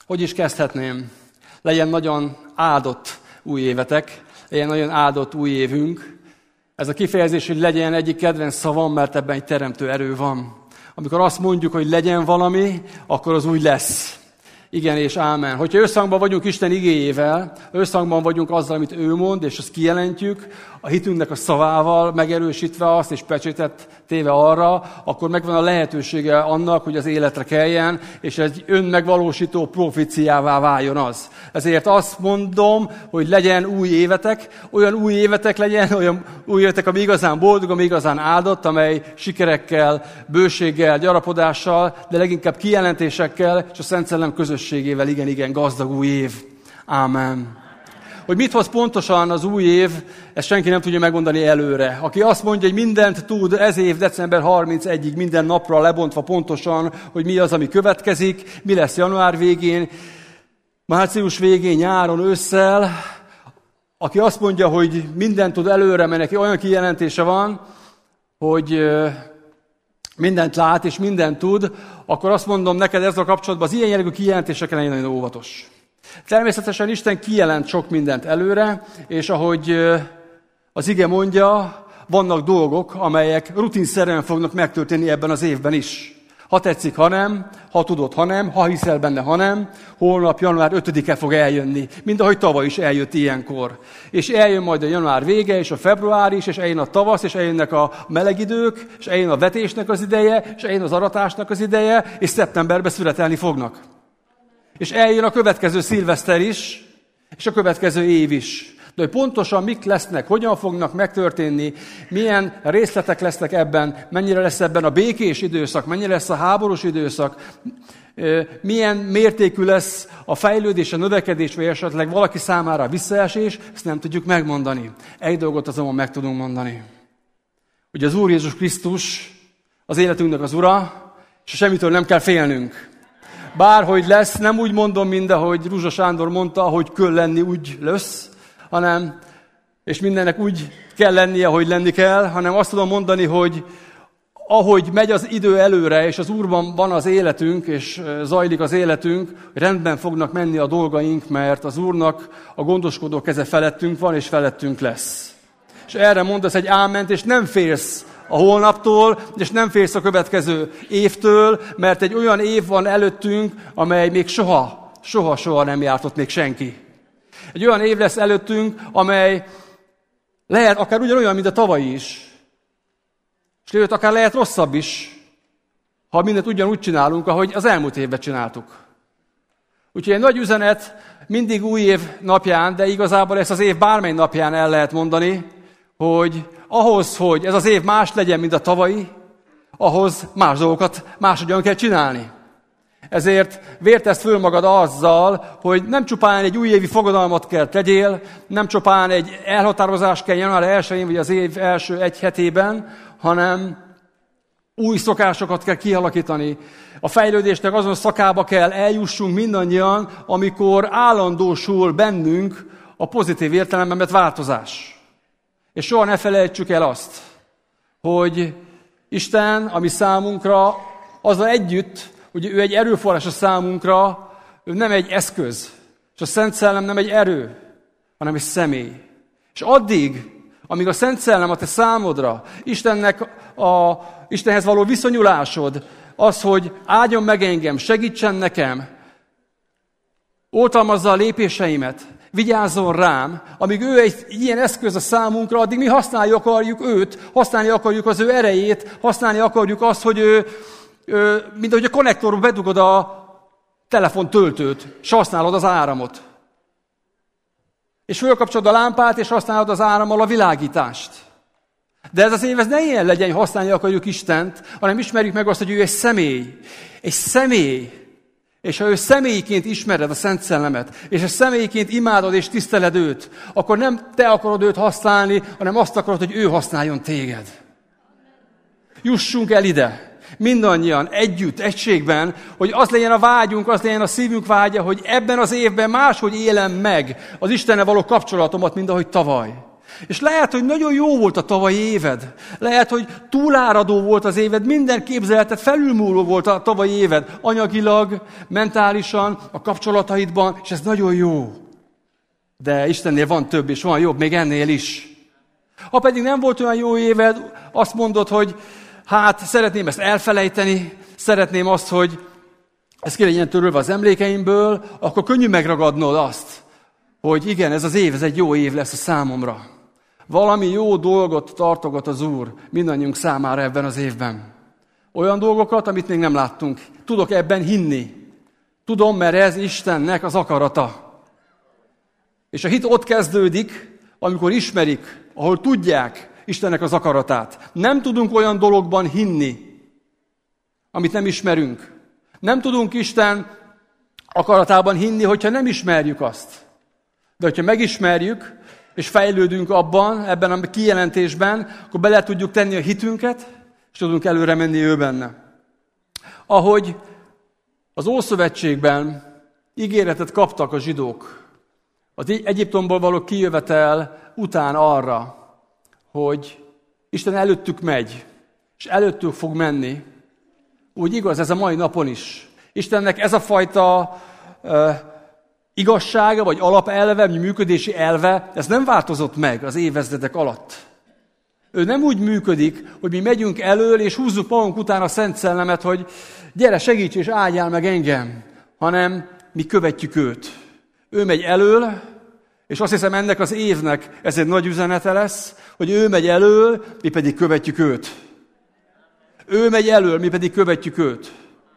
Hogy is kezdhetném? Legyen nagyon áldott új évetek, legyen nagyon áldott új évünk. Ez a kifejezés, hogy legyen, egyik kedvenc szavam, mert ebben egy teremtő erő van. Amikor azt mondjuk, hogy legyen valami, akkor az úgy lesz. Igen és ámen. Hogyha összhangban vagyunk Isten igéjével, összhangban vagyunk azzal, amit ő mond, és azt kijelentjük, a hitünknek a szavával megerősítve azt, és pecsétet téve arra, akkor megvan a lehetősége annak, hogy az életre keljen, és egy önmegvalósító proféciává váljon az. Ezért azt mondom, hogy legyen új évetek, olyan új évetek legyen, olyan új évetek, ami igazán boldog, ami igazán áldott, amely sikerekkel, bőséggel, gyarapodással, de leginkább kijelentésekkel, és a Szent Szellem közösségével igen gazdag új év. Ámen. Hogy mit hoz pontosan az új év, ezt senki nem tudja megmondani előre. Aki azt mondja, hogy mindent tud, ez év december 31-ig minden napra lebontva pontosan, hogy mi az, ami következik, mi lesz január végén, március végén, nyáron, ősszel. Aki azt mondja, hogy mindent tud előre, mert neki olyan kijelentése van, hogy mindent lát és mindent tud, akkor azt mondom neked ezzel kapcsolatban, az ilyen jellegű kijelentésekkel legyen nagyon óvatos. Természetesen Isten kijelent sok mindent előre, és ahogy az ige mondja, vannak dolgok, amelyek rutinszerűen fognak megtörténni ebben az évben is. Ha tetszik, ha nem, ha tudod, ha nem, ha hiszel benne, ha nem, holnap január 5-e fog eljönni, mint ahogy tavaly is eljött ilyenkor. És eljön majd a január vége, és a február is, és eljön a tavasz, és eljönnek a meleg idők, és eljön a vetésnek az ideje, és eljön az aratásnak az ideje, és szeptemberben születelni fognak. És eljön a következő szilveszter is, és a következő év is. De hogy pontosan mik lesznek, hogyan fognak megtörténni, milyen részletek lesznek ebben, mennyire lesz ebben a békés időszak, mennyire lesz a háborús időszak, milyen mértékű lesz a fejlődés, a növekedés, vagy esetleg valaki számára a visszaesés, ezt nem tudjuk megmondani. Egy dolgot azonban meg tudunk mondani. Hogy az Úr Jézus Krisztus az életünknek az Ura, és semmitől nem kell félnünk. Bárhogy lesz, nem úgy mondom, mint ahogy Ruzsa Sándor mondta, hogy kell lenni, úgy lesz, hanem, és mindennek úgy kell lennie, ahogy lenni kell, hanem azt tudom mondani, hogy ahogy megy az idő előre, és az Úrban van az életünk, és zajlik az életünk, rendben fognak menni a dolgaink, mert az Úrnak a gondoskodó keze felettünk van, és felettünk lesz. És erre mondasz egy áment, és nem félsz a holnaptól, és nem félsz a következő évtől, mert egy olyan év van előttünk, amely még soha nem jártott még senki. Egy olyan év lesz előttünk, amely lehet akár ugyanolyan, mint a tavalyi is. És akár lehet rosszabb is, ha mindent ugyanúgy csinálunk, ahogy az elmúlt évben csináltuk. Úgyhogy egy nagy üzenet mindig új év napján, de igazából ezt az év bármely napján el lehet mondani, hogy ahhoz, hogy ez az év más legyen, mint a tavalyi, ahhoz más dolgokat máshogyan kell csinálni. Ezért vértezd föl magad azzal, hogy nem csupán egy újévi fogadalmat kell tegyél, nem csupán egy elhatározás kell január 1-én, vagy az év első egy hetében, hanem új szokásokat kell kialakítani. A fejlődésnek azon szakába kell eljussunk mindannyian, amikor állandósul bennünk a pozitív értelemben vett változás. És soha ne felejtsük el azt, hogy Isten, ami számunkra, azzal együtt, hogy ő egy erőforrás a számunkra, ő nem egy eszköz. És a Szent Szellem nem egy erő, hanem egy személy. És addig, amíg a Szent Szellem a te számodra, Istenhez való viszonyulásod, az, hogy áldjon meg engem, segítsen nekem, oltalmazza a lépéseimet, vigyázzon rám, amíg ő egy ilyen eszköz a számunkra, addig mi használni akarjuk őt, használni akarjuk az ő erejét, használni akarjuk azt, hogy ő mint ahogy a konnektorba bedugod a telefontöltőt, és használod az áramot. És fölkapcsolod a lámpát, és használod az árammal a világítást. De ez az év, ez ne ilyen legyen, hogy használni akarjuk Istent, hanem ismerjük meg azt, hogy ő egy személy. Egy személy. És ha ő személyként ismered a Szent Szellemet, és a személyként imádod és tiszteled őt, akkor nem te akarod őt használni, hanem azt akarod, hogy ő használjon téged. Jussunk el ide. Mindannyian együtt, egységben, hogy az legyen a vágyunk, az legyen a szívünk vágya, hogy ebben az évben máshogy élem meg az Istennel való kapcsolatomat, mint ahogy tavaly. És lehet, hogy nagyon jó volt a tavalyi éved. Lehet, hogy túláradó volt az éved, minden képzeletet felülmúló volt a tavalyi éved. Anyagilag, mentálisan, a kapcsolataidban, és ez nagyon jó. De Istennél van több, és van jobb, még ennél is. Ha pedig nem volt olyan jó éved, azt mondod, hogy hát szeretném ezt elfelejteni, szeretném azt, hogy ez ki legyen törölve az emlékeimből, akkor könnyű megragadnod azt, hogy igen, ez az év, ez egy jó év lesz a számomra. Valami jó dolgot tartogat az Úr mindannyiunk számára ebben az évben. Olyan dolgokat, amit még nem láttunk. Tudok ebben hinni. Tudom, mert ez Istennek az akarata. És a hit ott kezdődik, amikor ismerik, ahol tudják Istennek az akaratát. Nem tudunk olyan dologban hinni, amit nem ismerünk. Nem tudunk Isten akaratában hinni, hogyha nem ismerjük azt. De hogyha megismerjük, és fejlődünk ebben a kijelentésben, akkor bele tudjuk tenni a hitünket, és tudunk előre menni ő benne. Ahogy az Ószövetségben ígéretet kaptak a zsidók, az Egyiptomból való kijövetel után arra, hogy Isten előttük megy, és előttük fog menni, úgy igaz ez a mai napon is. Istennek ez a fajta igazsága, vagy alapelve, vagy működési elve, ez nem változott meg az évezredek alatt. Ő nem úgy működik, hogy mi megyünk elől, és húzzuk magunk után a Szent Szellemet, hogy gyere, segíts és áldjál meg engem, hanem mi követjük őt. Ő megy elől, és azt hiszem ennek az évnek ez egy nagy üzenete lesz, hogy ő megy elől, mi pedig követjük őt. Ő megy elől, mi pedig követjük őt.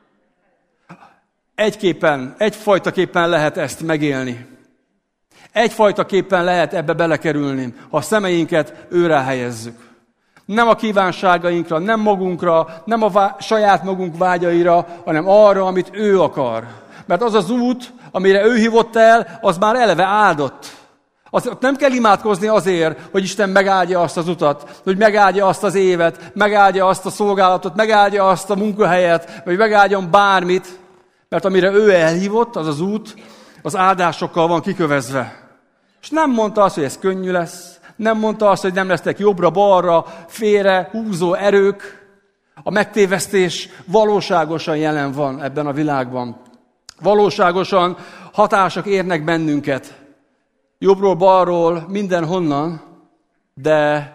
Egyfajtaképpen lehet ezt megélni. Egyfajtaképpen lehet ebbe belekerülni, ha a szemeinket őre helyezzük. Nem a kívánságainkra, nem magunkra, nem a saját magunk vágyaira, hanem arra, amit ő akar. Mert az az út, amire ő hívott el, az már eleve áldott. Ott nem kell imádkozni azért, hogy Isten megáldja azt az utat, hogy megáldja azt az évet, megáldja azt a szolgálatot, megáldja azt a munkahelyet, vagy megáldjon bármit, mert amire ő elhívott, az az út, az áldásokkal van kikövezve. És nem mondta azt, hogy ez könnyű lesz, nem mondta azt, hogy nem lesznek jobbra-balra, félre, húzó erők. A megtévesztés valóságosan jelen van ebben a világban. Valóságosan hatások érnek bennünket. Jobbról, balról, mindenhonnan, de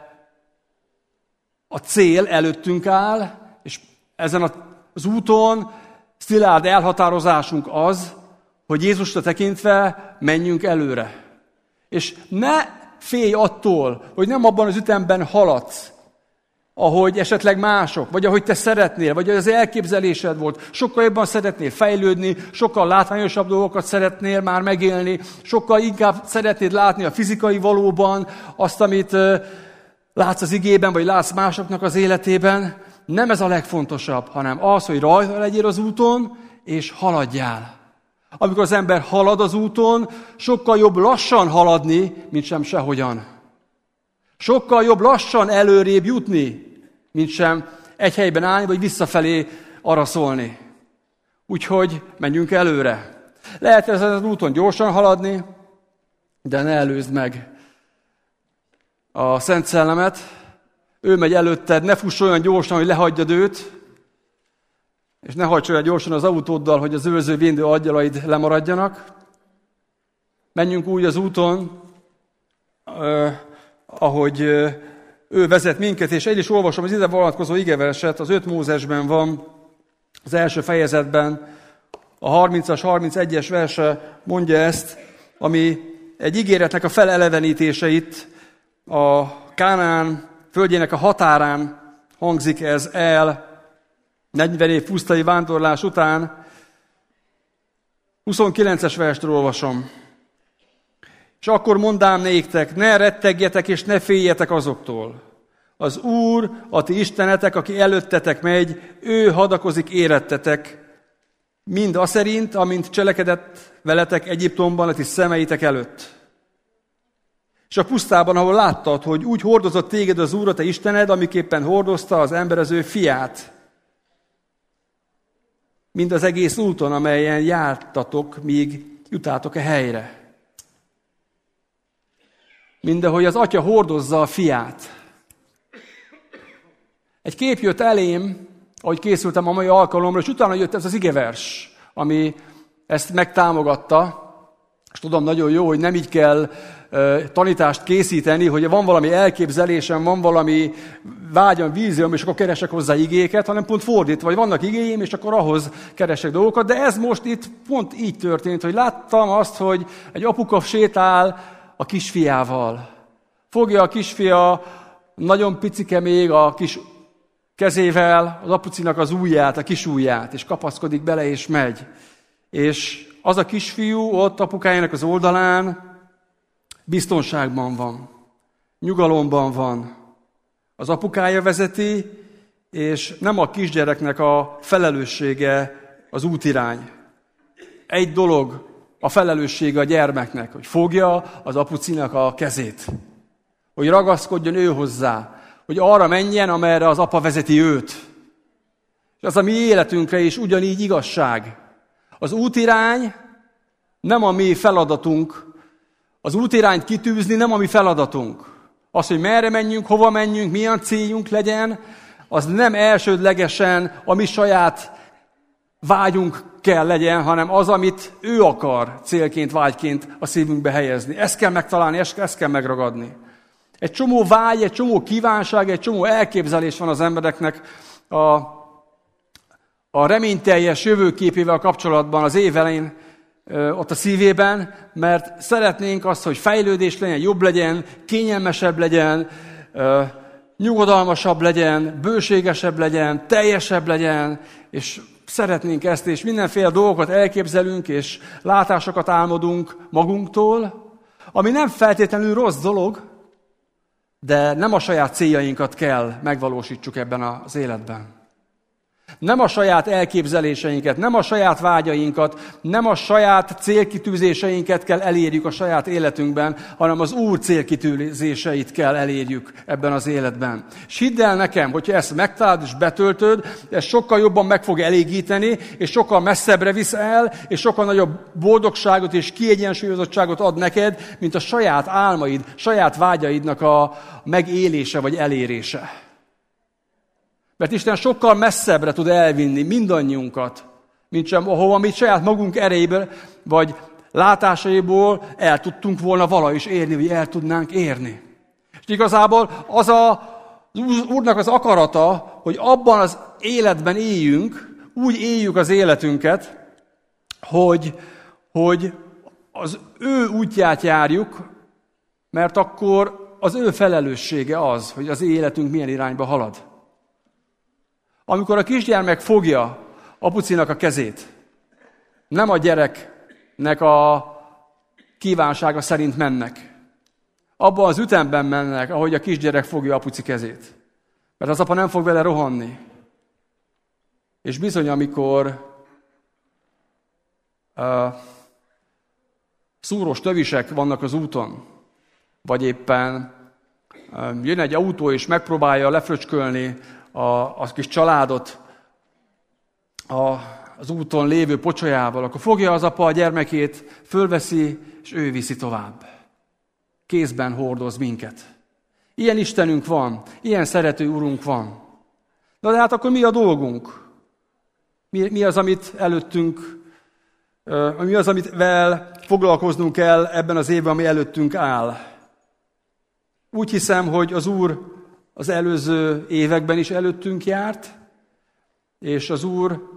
a cél előttünk áll, és ezen az úton szilárd elhatározásunk az, hogy Jézusra tekintve menjünk előre. És ne félj attól, hogy nem abban az ütemben haladsz, ahogy esetleg mások, vagy ahogy te szeretnél, vagy az elképzelésed volt. Sokkal jobban szeretnél fejlődni, sokkal látványosabb dolgokat szeretnél már megélni, sokkal inkább szeretnéd látni a fizikai valóban azt, amit látsz az igében, vagy látsz másoknak az életében. Nem ez a legfontosabb, hanem az, hogy rajta legyél az úton, és haladjál. Amikor az ember halad az úton, sokkal jobb lassan haladni, mint sem sehogyan. Sokkal jobb lassan előrébb jutni, mint sem egy helyben állni, vagy visszafelé araszolni. Úgyhogy menjünk előre. Lehet ezen az úton gyorsan haladni, de ne előzd meg a Szent Szellemet. Ő megy előtted, ne fuss olyan gyorsan, hogy lehagyjad őt, és ne hajts olyan gyorsan az autóddal, hogy az őrző véndő angyalaid lemaradjanak. Menjünk úgy az úton, ahogy ő vezet minket, és egy is olvasom az ide vonatkozó igeverset, az 5 Mózesben van, az első fejezetben, a 30-as, 31-es verse mondja ezt, ami egy ígéretnek a felelevenítéseit a Kánaán földjének a határán hangzik ez el, 40 év pusztai vándorlás után. 29-es verstől olvasom. És akkor mondám néktek, ne rettegjetek és ne féljetek azoktól. Az Úr, a ti istenetek, aki előttetek megy, ő hadakozik érettetek, mind aszerint, amint cselekedett veletek Egyiptomban a ti szemeitek előtt. És a pusztában, ahol láttad, hogy úgy hordozott téged az Úr, a te Istened, amiképpen hordozta az ember az ő fiát, mind az egész úton, amelyen jártatok, míg jutátok a helyre. Mindahogy az atya hordozza a fiát. Egy kép jött elém, ahogy készültem a mai alkalomra, és utána jött ez az igevers, ami ezt megtámogatta. És tudom nagyon jó, hogy nem így kell tanítást készíteni, hogy van valami elképzelésem, van valami vágyam, vízióm, és akkor keresek hozzá igéket, hanem pont fordítva, vagy vannak igéim, és akkor ahhoz keresek dolgokat. De ez most itt pont így történt, hogy láttam azt, hogy egy apuka sétál a kisfiával. Fogja a kisfia, nagyon picike még a kis kezével az apucinak az ujját, a kis ujját, és kapaszkodik bele, és megy. És az a kisfiú ott apukájának az oldalán biztonságban van, nyugalomban van. Az apukája vezeti, és nem a kisgyereknek a felelőssége az útirány. Egy dolog a felelőssége a gyermeknek, hogy fogja az apucinak a kezét, hogy ragaszkodjon ő hozzá, hogy arra menjen, amerre az apa vezeti őt. És az a mi életünkre is ugyanígy igazság. Az útirány nem a mi feladatunk. Az útirányt kitűzni nem a mi feladatunk. Az, hogy merre menjünk, hova menjünk, milyen céljunk legyen, az nem elsődlegesen a mi saját vágyunk kell legyen, hanem az, amit ő akar célként, vágyként a szívünkbe helyezni. Ezt kell megtalálni, ezt kell megragadni. Egy csomó vágy, egy csomó kívánság, egy csomó elképzelés van az embereknek a reményteljes jövőképével kapcsolatban az év elején ott a szívében, mert szeretnénk azt, hogy fejlődés legyen, jobb legyen, kényelmesebb legyen, nyugodalmasabb legyen, bőségesebb legyen, teljesebb legyen, és szeretnénk ezt, és mindenféle dolgokat elképzelünk, és látásokat álmodunk magunktól, ami nem feltétlenül rossz dolog, de nem a saját céljainkat kell megvalósítsuk ebben az életben. Nem a saját elképzeléseinket, nem a saját vágyainkat, nem a saját célkitűzéseinket kell elérjük a saját életünkben, hanem az Úr célkitűzéseit kell elérjük ebben az életben. És hidd el nekem, hogyha ezt megtalálod és betöltöd, ez sokkal jobban meg fog elégíteni, és sokkal messzebbre visz el, és sokkal nagyobb boldogságot és kiegyensúlyozottságot ad neked, mint a saját álmaid, saját vágyaidnak a megélése vagy elérése. Mert Isten sokkal messzebbre tud elvinni mindannyiunkat, mint sem ahova mi saját magunk erejéből, vagy látásaiból el tudtunk volna vala is érni, vagy el tudnánk érni. És igazából az Úrnak az akarata, hogy abban az életben éljünk, úgy éljük az életünket, hogy az ő útját járjuk, mert akkor az ő felelőssége az, hogy az életünk milyen irányba halad. Amikor a kisgyermek fogja apucinak a kezét, nem a gyereknek a kívánsága szerint mennek. Abban az ütemben mennek, ahogy a kisgyerek fogja apuci kezét. Mert az apa nem fog vele rohanni. És bizony, amikor szúrós tövisek vannak az úton, vagy éppen jön egy autó és megpróbálja lefröcskölni a kis családot az úton lévő pocsolyával, akkor fogja az apa a gyermekét, fölveszi, és ő viszi tovább. Kézben hordoz minket. Ilyen Istenünk van, ilyen szerető Urunk van. Na de hát akkor mi a dolgunk? Mi az, amit előttünk, mi az, amivel foglalkoznunk kell ebben az évben, ami előttünk áll? Úgy hiszem, hogy az Úr az előző években is előttünk járt, és az Úr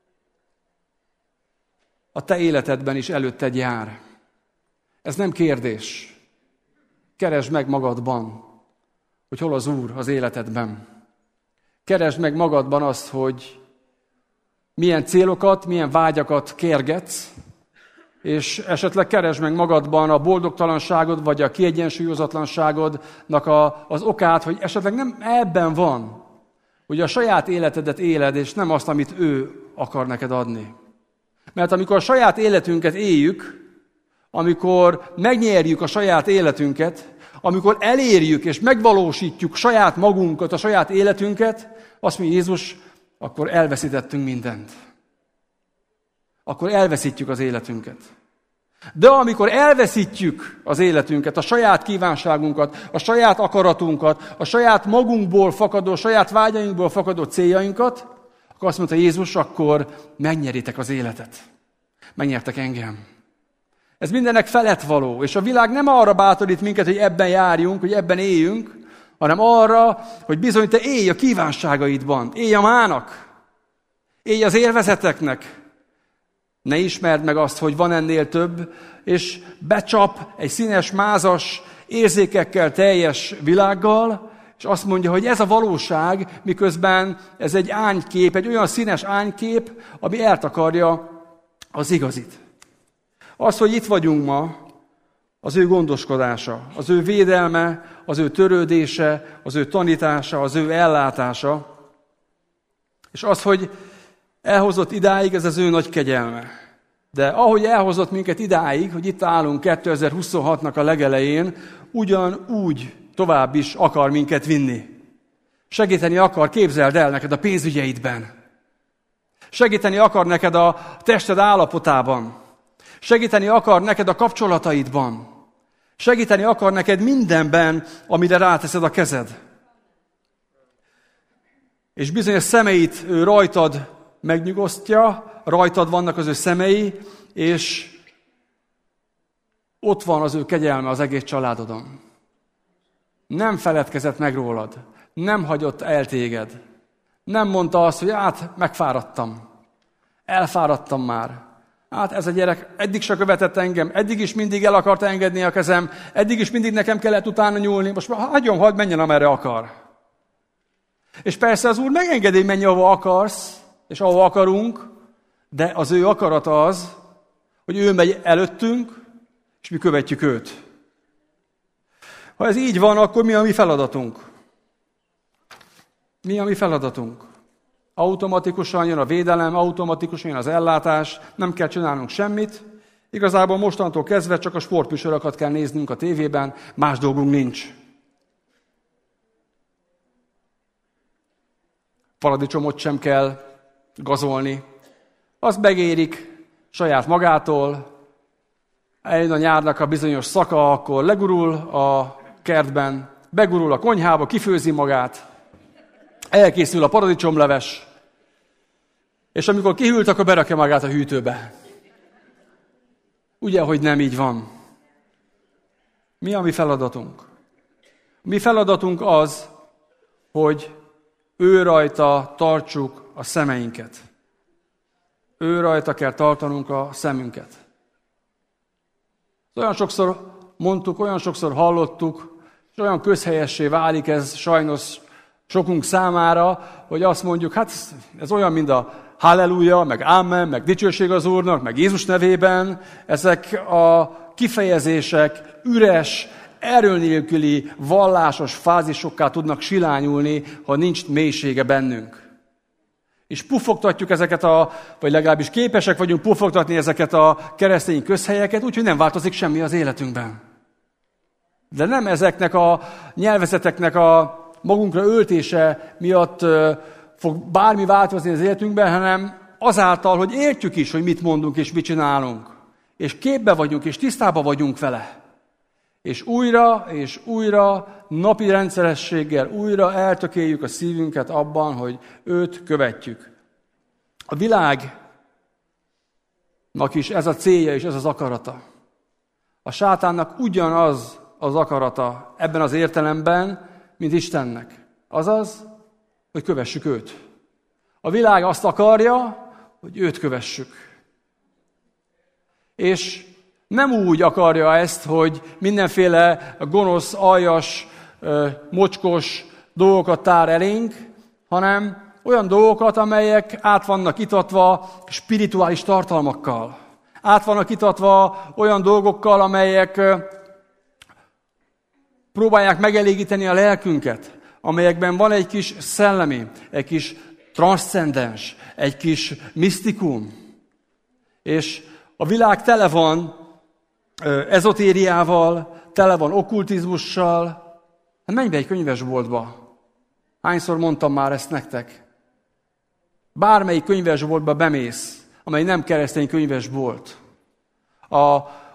a te életedben is előtted jár. Ez nem kérdés. Keresd meg magadban, hogy hol az Úr az életedben. Keresd meg magadban azt, hogy milyen célokat, milyen vágyakat kérgetsz, és esetleg keresd meg magadban a boldogtalanságod, vagy a kiegyensúlyozatlanságodnak az okát, hogy esetleg nem ebben van, hogy a saját életedet éled, és nem azt, amit ő akar neked adni. Mert amikor a saját életünket éljük, amikor megnyerjük a saját életünket, amikor elérjük és megvalósítjuk saját magunkat, a saját életünket, azt mondja Jézus, akkor elveszítettünk mindent. Akkor elveszítjük az életünket. De amikor elveszítjük az életünket, a saját kívánságunkat, a saját akaratunkat, a saját magunkból fakadó, a saját vágyainkból fakadó céljainkat, akkor azt mondta Jézus, akkor megnyeritek az életet. Megnyertek engem. Ez mindennek felett való, és a világ nem arra bátorít minket, hogy ebben járjunk, hogy ebben éljünk, hanem arra, hogy bizony te élj a kívánságaidban, élj a mának, élj az élvezeteknek. Ne ismerd meg azt, hogy van ennél több, és becsap egy színes, mázas, érzékekkel teljes világgal, és azt mondja, hogy ez a valóság, miközben ez egy ánykép, egy olyan színes ánykép, ami eltakarja az igazit. Az, hogy itt vagyunk ma, az ő gondoskodása, az ő védelme, az ő törődése, az ő tanítása, az ő ellátása, és az, hogy elhozott idáig, ez az ő nagy kegyelme. De ahogy elhozott minket idáig, hogy itt állunk 2026-nak a legelején, ugyanúgy tovább is akar minket vinni. Segíteni akar, képzeld el neked a pénzügyeidben. Segíteni akar neked a tested állapotában. Segíteni akar neked a kapcsolataidban. Segíteni akar neked mindenben, amire ráteszed a kezed. És bizony a szemeit ő rajtad megnyugosztja, rajtad vannak az ő szemei, és ott van az ő kegyelme az egész családodon. Nem feledkezett meg rólad, nem hagyott el téged. Nem mondta azt, hogy hát megfáradtam, elfáradtam már. Hát ez a gyerek eddig se követett engem, eddig is mindig el akart engedni a kezem, eddig is mindig nekem kellett utána nyúlni, most már hagyjon, menjen, amerre akar. És persze az Úr megengedi, hogy menj, ahova akarsz, és ahova akarunk, de az ő akarata az, hogy ő megy előttünk, és mi követjük őt. Ha ez így van, akkor mi a mi feladatunk? Mi a mi feladatunk? Automatikusan jön a védelem, automatikusan jön az ellátás, nem kell csinálnunk semmit. Igazából mostantól kezdve csak a sportműsorokat kell néznünk a tévében, más dolgunk nincs. Paradicsomot sem kell gazolni. Azt megérik saját magától, eljön a nyárnak a bizonyos szaka, akkor legurul a kertben, begurul a konyhába, kifőzi magát, elkészül a paradicsomleves, és amikor kihűlt, akkor berakja magát a hűtőbe. Ugye, hogy nem így van. Mi a mi feladatunk? Mi feladatunk az, hogy ő rajta tartsuk a szemeinket. Ő rajta kell tartanunk a szemünket. Olyan sokszor mondtuk, olyan sokszor hallottuk, és olyan közhelyessé válik ez sajnos sokunk számára, hogy azt mondjuk, hát ez olyan, mint a halleluja, meg amen, meg dicsőség az Úrnak, meg Jézus nevében. Ezek a kifejezések üres, erő nélküli, vallásos fázisokká tudnak silányulni, ha nincs mélysége bennünk. És pufogtatjuk ezeket vagy legalábbis képesek vagyunk pufogtatni ezeket a keresztény közhelyeket, úgyhogy nem változik semmi az életünkben. De nem ezeknek a nyelvezeteknek a magunkra öltése miatt fog bármi változni az életünkben, hanem azáltal, hogy értjük is, hogy mit mondunk és mit csinálunk. És képbe vagyunk, és tisztában vagyunk vele. És újra, napi rendszerességgel újra eltökéljük a szívünket abban, hogy őt követjük. A világnak is ez a célja és ez az akarata. A sátánnak ugyanaz az akarata ebben az értelemben, mint Istennek. Azaz, hogy kövessük őt. A világ azt akarja, hogy őt kövessük. És nem úgy akarja ezt, hogy mindenféle gonosz, aljas, mocskos dolgokat tár elénk, hanem olyan dolgokat, amelyek át vannak itatva spirituális tartalmakkal. Át vannak itatva olyan dolgokkal, amelyek próbálják megelégíteni a lelkünket, amelyekben van egy kis szellemi, egy kis transzcendens, egy kis misztikum. És a világ tele van ezotériával, tele van okkultizmussal. Hát menj be egy könyvesboltba. Hányszor mondtam már ezt nektek? Bármelyik könyvesboltba bemész, amely nem keresztény könyvesbolt.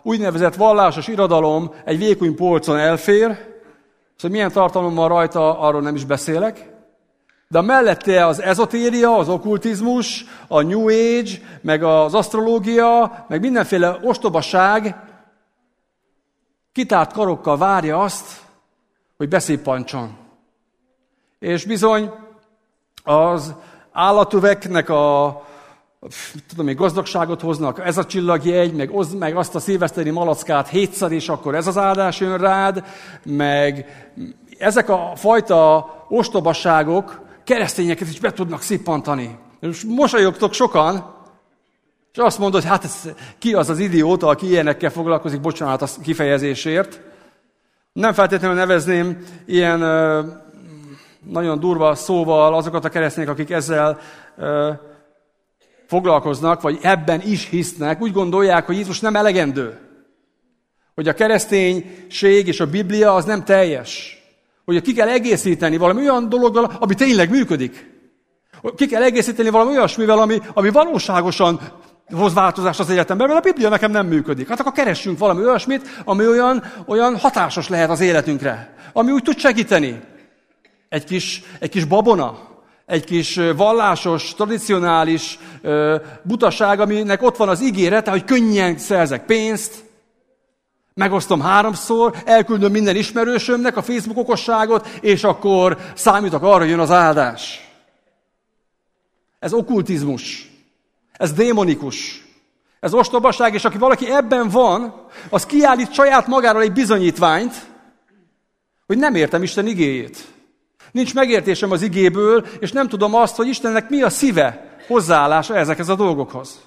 úgynevezett vallásos irodalom egy vékony polcon elfér, és hogy milyen tartalom van rajta, arról nem is beszélek. De mellette az ezotéria, az okkultizmus, a New Age, meg az asztrológia, meg mindenféle ostobaság kitárt karokkal várja azt, hogy beszippancson. És bizony az állatöveknek gazdagságot hoznak, ez a csillagjegy, meg azt a szilveszteri malackát 7-szer, és akkor ez az áldás jön rád, meg ezek a fajta ostobaságok keresztényeket is be tudnak szippantani. És mosolyogtok sokan, és azt mondod, hogy hát ki az az idióta, aki ilyenekkel foglalkozik, bocsánat a kifejezésért. Nem feltétlenül nevezném ilyen nagyon durva szóval azokat a keresztények, akik ezzel foglalkoznak, vagy ebben is hisznek, úgy gondolják, hogy Jézus nem elegendő. Hogy a kereszténység és a Biblia az nem teljes. Hogy ki kell egészíteni valami olyan dologgal, ami tényleg működik. Ki kell egészíteni valami olyasmivel, ami valóságosan hoz változást az életemben, mert a Biblia nekem nem működik. Hát akkor keressünk valami olyasmit, ami olyan hatásos lehet az életünkre. Ami úgy tud segíteni. Egy kis babona, egy kis vallásos, tradicionális butaság, aminek ott van az ígérete, hogy könnyen szerzek pénzt, megosztom 3-szor, elküldöm minden ismerősömnek a Facebook okosságot, és akkor számítok arra, jön az áldás. Ez okkultizmus. Ez démonikus. Ez ostobaság, és aki valaki ebben van, az kiállít saját magáról egy bizonyítványt, hogy nem értem Isten igéjét. Nincs megértésem az igéből, és nem tudom azt, hogy Istennek mi a szíve, hozzáállása ezekhez a dolgokhoz.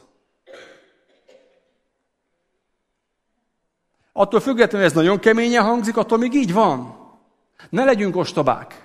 Attól függetlenül ez nagyon keményen hangzik, attól még így van. Ne legyünk ostobák.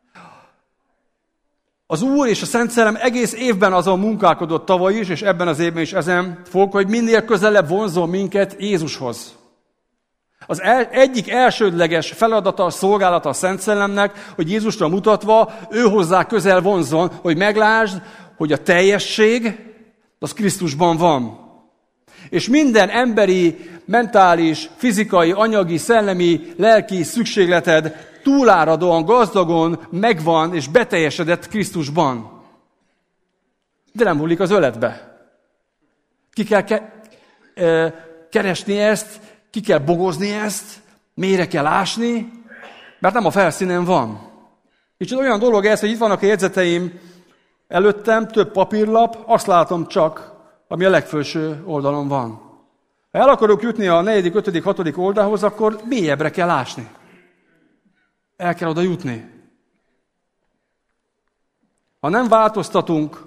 Az Úr és a Szent Szellem egész évben azon munkálkodott tavaly is, és ebben az évben is ezen fog, hogy minél közelebb vonzol minket Jézushoz. Az egyik elsődleges feladata, a szolgálata a Szent Szellemnek, hogy Jézusra mutatva ő hozzá közel vonzon, hogy meglásd, hogy a teljesség az Krisztusban van. És minden emberi, mentális, fizikai, anyagi, szellemi, lelki szükségleted túláradóan, gazdagon megvan és beteljesedett Krisztusban. De nem hullik az öletbe. Ki kell keresni ezt, ki kell bogozni ezt, mélyre kell ásni, mert nem a felszínen van. És olyan dolog ez, hogy itt vannak a jegyzeteim előttem, több papírlap, azt látom csak, ami a legfelső oldalon van. Ha el akarok jutni a 4., 5., 6. oldalhoz, akkor mélyebbre kell ásni. El kell oda jutni. Ha nem változtatunk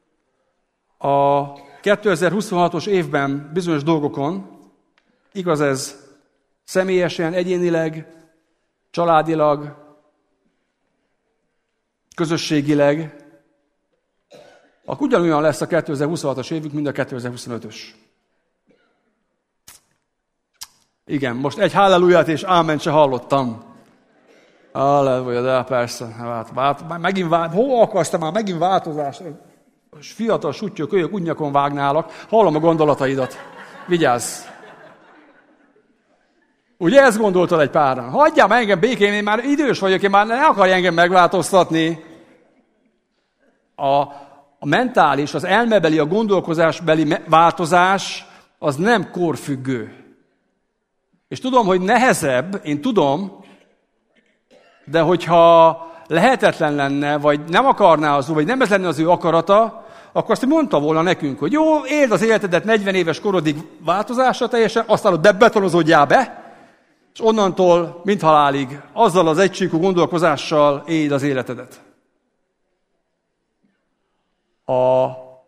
a 2026-os évben bizonyos dolgokon, igaz ez személyesen, egyénileg, családilag, közösségileg, akkor ugyanolyan lesz a 2026-os évünk, mint a 2025-ös. Igen, most egy halleluját és áment se hallottam. Halleluja, de persze. Megint hova akarsz te már? Megint változás. Fiatal sutyó kölyök úgynyakon vágnálak. Hallom a gondolataidat. Vigyázz. Ugye ezt gondoltad egy páran? Hagyjál már engem békén, én már idős vagyok, én már ne akarj engem megváltoztatni. A mentális, az elmebeli, a gondolkozásbeli változás az nem korfüggő. És tudom, hogy nehezebb, én tudom, de hogyha lehetetlen lenne, vagy nem akarná az Úr, vagy nem ez lenne az ő akarata, akkor azt mondta volna nekünk, hogy jó, éld az életedet 40 éves korodig változásra teljesen, aztán ott bebetonozódjál be, és onnantól mindhalálig azzal az egységű gondolkozással éld az életedet. A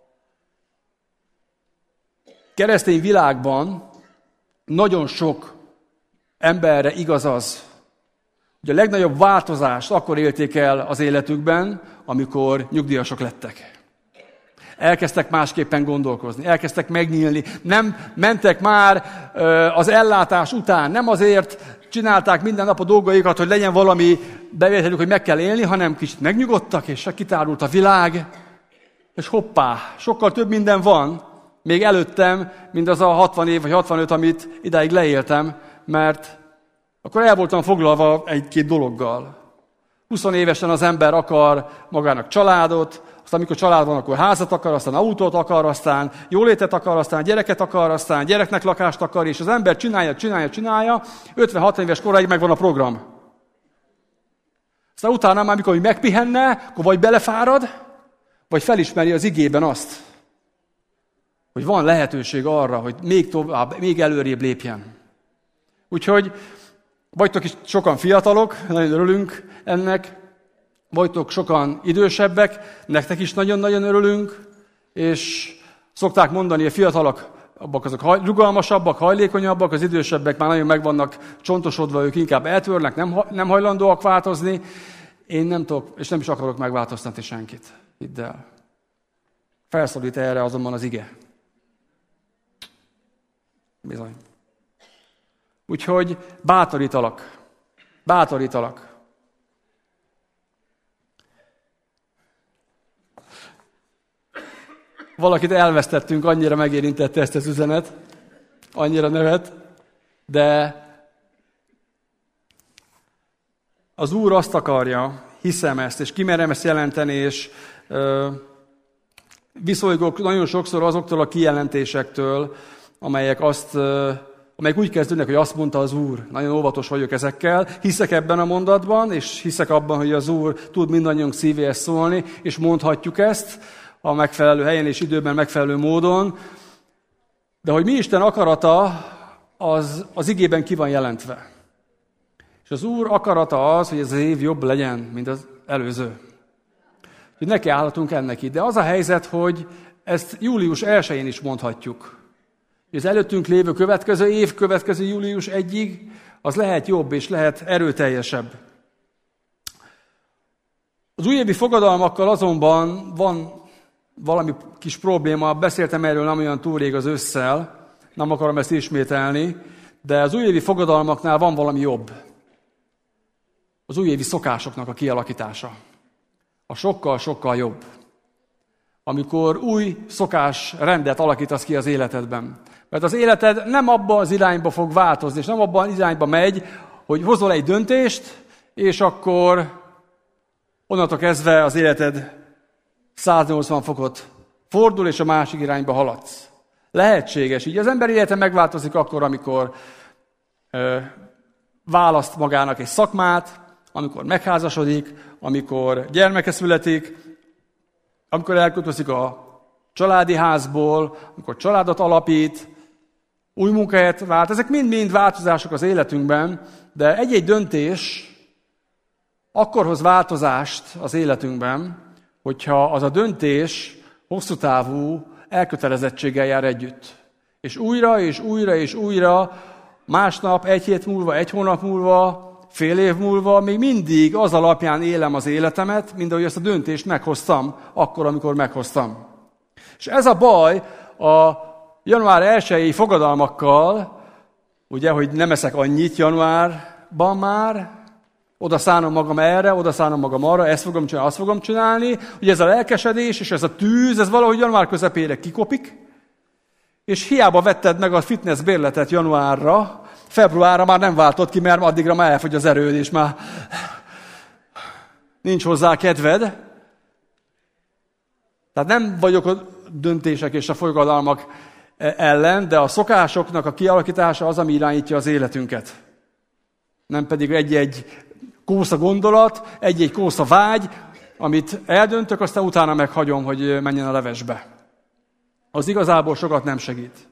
keresztény világban nagyon sok emberre igaz az, hogy a legnagyobb változást akkor élték el az életükben, amikor nyugdíjasok lettek. Elkezdtek másképpen gondolkozni, elkezdtek megnyílni, nem mentek már az ellátás után, nem azért csinálták minden nap a dolgaikat, hogy legyen valami bevételük, hogy meg kell élni, hanem kicsit megnyugodtak, és kitárult a világ, és hoppá, sokkal több minden van, Még előttem, mint az a 60 év vagy 65, amit idáig leéltem, mert akkor el voltam foglalva egy-két dologgal. 20 évesen az ember akar magának családot, aztán amikor család van, akkor házat akar, aztán autót akar, aztán jólétet akar, aztán gyereket akar, aztán gyereknek lakást akar, és az ember csinálja, 56 éves koráig megvan a program. Aztán utána már, amikor megpihenne, akkor vagy belefárad, vagy felismeri az igében azt, hogy van lehetőség arra, hogy még tovább, még előrébb lépjen. Úgyhogy vagytok is sokan fiatalok, nagyon örülünk ennek, vagytok sokan idősebbek, nektek is nagyon-nagyon örülünk, és szokták mondani, a fiatalok azok rugalmasabbak, hajlékonyabbak, az idősebbek már nagyon meg vannak csontosodva, ők inkább eltörnek, nem hajlandóak változni. Én nem tudok, és nem is akarok megváltoztatni senkit. Hidd el. Felszólít erre azonban az ige. Bizony. Úgyhogy bátorítalak. Valakit elvesztettünk, annyira megérintette ezt az üzenet, annyira nevet, de az Úr azt akarja, hiszem ezt, és kimerem ezt jelenteni, és viszolygok nagyon sokszor azoktól a kijelentésektől, amelyek úgy kezdődnek, hogy azt mondta az Úr. Nagyon óvatos vagyok ezekkel. Hiszek ebben a mondatban, és hiszek abban, hogy az Úr tud mindannyiunk szívéhez szólni, és mondhatjuk ezt a megfelelő helyen és időben megfelelő módon. De hogy mi Isten akarata, az igében ki van jelentve. És az Úr akarata az, hogy ez az év jobb legyen, mint az előző. Hogy neki állhatunk ennek itt. De az a helyzet, hogy ezt július 1-én is mondhatjuk. Az előttünk lévő következő év, következő július 1-ig, az lehet jobb és lehet erőteljesebb. Az újévi fogadalmakkal azonban van valami kis probléma, beszéltem erről nem olyan túl rég az ősszel, nem akarom ezt ismételni, de az újévi fogadalmaknál van valami jobb. Az újévi szokásoknak a kialakítása. A sokkal jobb. Amikor új szokásrendet alakítasz ki az életedben. Mert az életed nem abban az irányba fog változni, és nem abban az irányba megy, hogy hozol egy döntést, és akkor onnantól kezdve az életed 180 fokot fordul, és a másik irányba haladsz. Lehetséges. Így az ember élete megváltozik akkor, amikor választ magának egy szakmát, amikor megházasodik, amikor gyermeke születik, amikor elköltözik a családi házból, amikor családot alapít, új munkahelyet vált. Ezek mind-mind változások az életünkben, de egy-egy döntés akkor hoz változást az életünkben, hogyha az a döntés hosszú távú elkötelezettséggel jár együtt. És újra, másnap, egy hét múlva, egy hónap múlva, fél év múlva, még mindig az alapján élem az életemet, mint ahogy ezt a döntést meghoztam, akkor, amikor meghoztam. És ez a baj a január 1-i fogadalmakkal, ugye, hogy nem eszek annyit januárban már, oda szánom magam erre, oda szánom magam arra, ezt fogom csinálni, azt fogom csinálni, ugye ez a lelkesedés és ez a tűz, ez valahogy január közepére kikopik, és hiába vetted meg a fitness bérletet januárra, februárra már nem váltott ki, mert addigra már elfogy az erőd, és már nincs hozzá kedved. Tehát nem vagyok a döntések és a fogadalmak ellen, de a szokásoknak a kialakítása az, ami irányítja az életünket. Nem pedig egy-egy kósza gondolat, egy-egy kósza vágy, amit eldöntök, aztán utána meghagyom, hogy menjen a levesbe. Az igazából sokat nem segít.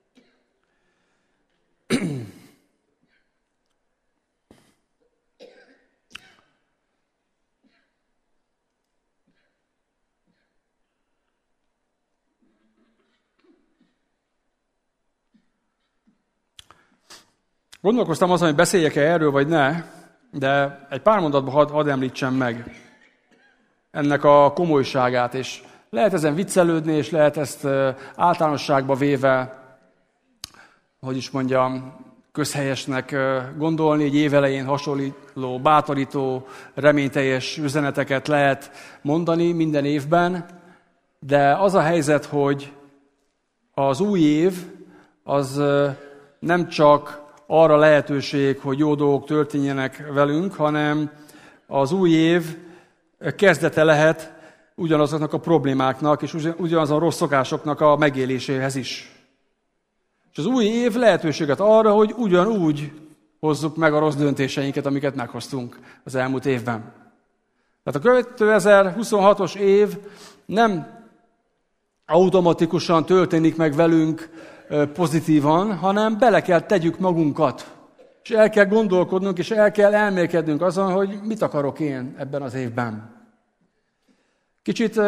Gondolkoztam azon, hogy beszéljek-e erről, vagy ne, de egy pár mondatban hadd említsem meg ennek a komolyságát, és lehet ezen viccelődni, és lehet ezt általánosságba véve, hogy is mondjam, közhelyesnek gondolni, egy évelején hasonló, bátorító, reményteljes üzeneteket lehet mondani minden évben, de az a helyzet, hogy az új év az nem csak arra lehetőség, hogy jó dolgok történjenek velünk, hanem az új év kezdete lehet ugyanazoknak a problémáknak, és ugyanazon rossz szokásoknak a megéléséhez is. És az új év lehetőséget arra, hogy ugyanúgy hozzuk meg a rossz döntéseinket, amiket meghoztunk az elmúlt évben. Tehát a 2026-os év nem automatikusan történik meg velünk pozitívan, hanem bele kell tegyük magunkat. És el kell gondolkodnunk, és el kell elmélkednünk azon, hogy mit akarok én ebben az évben. Kicsit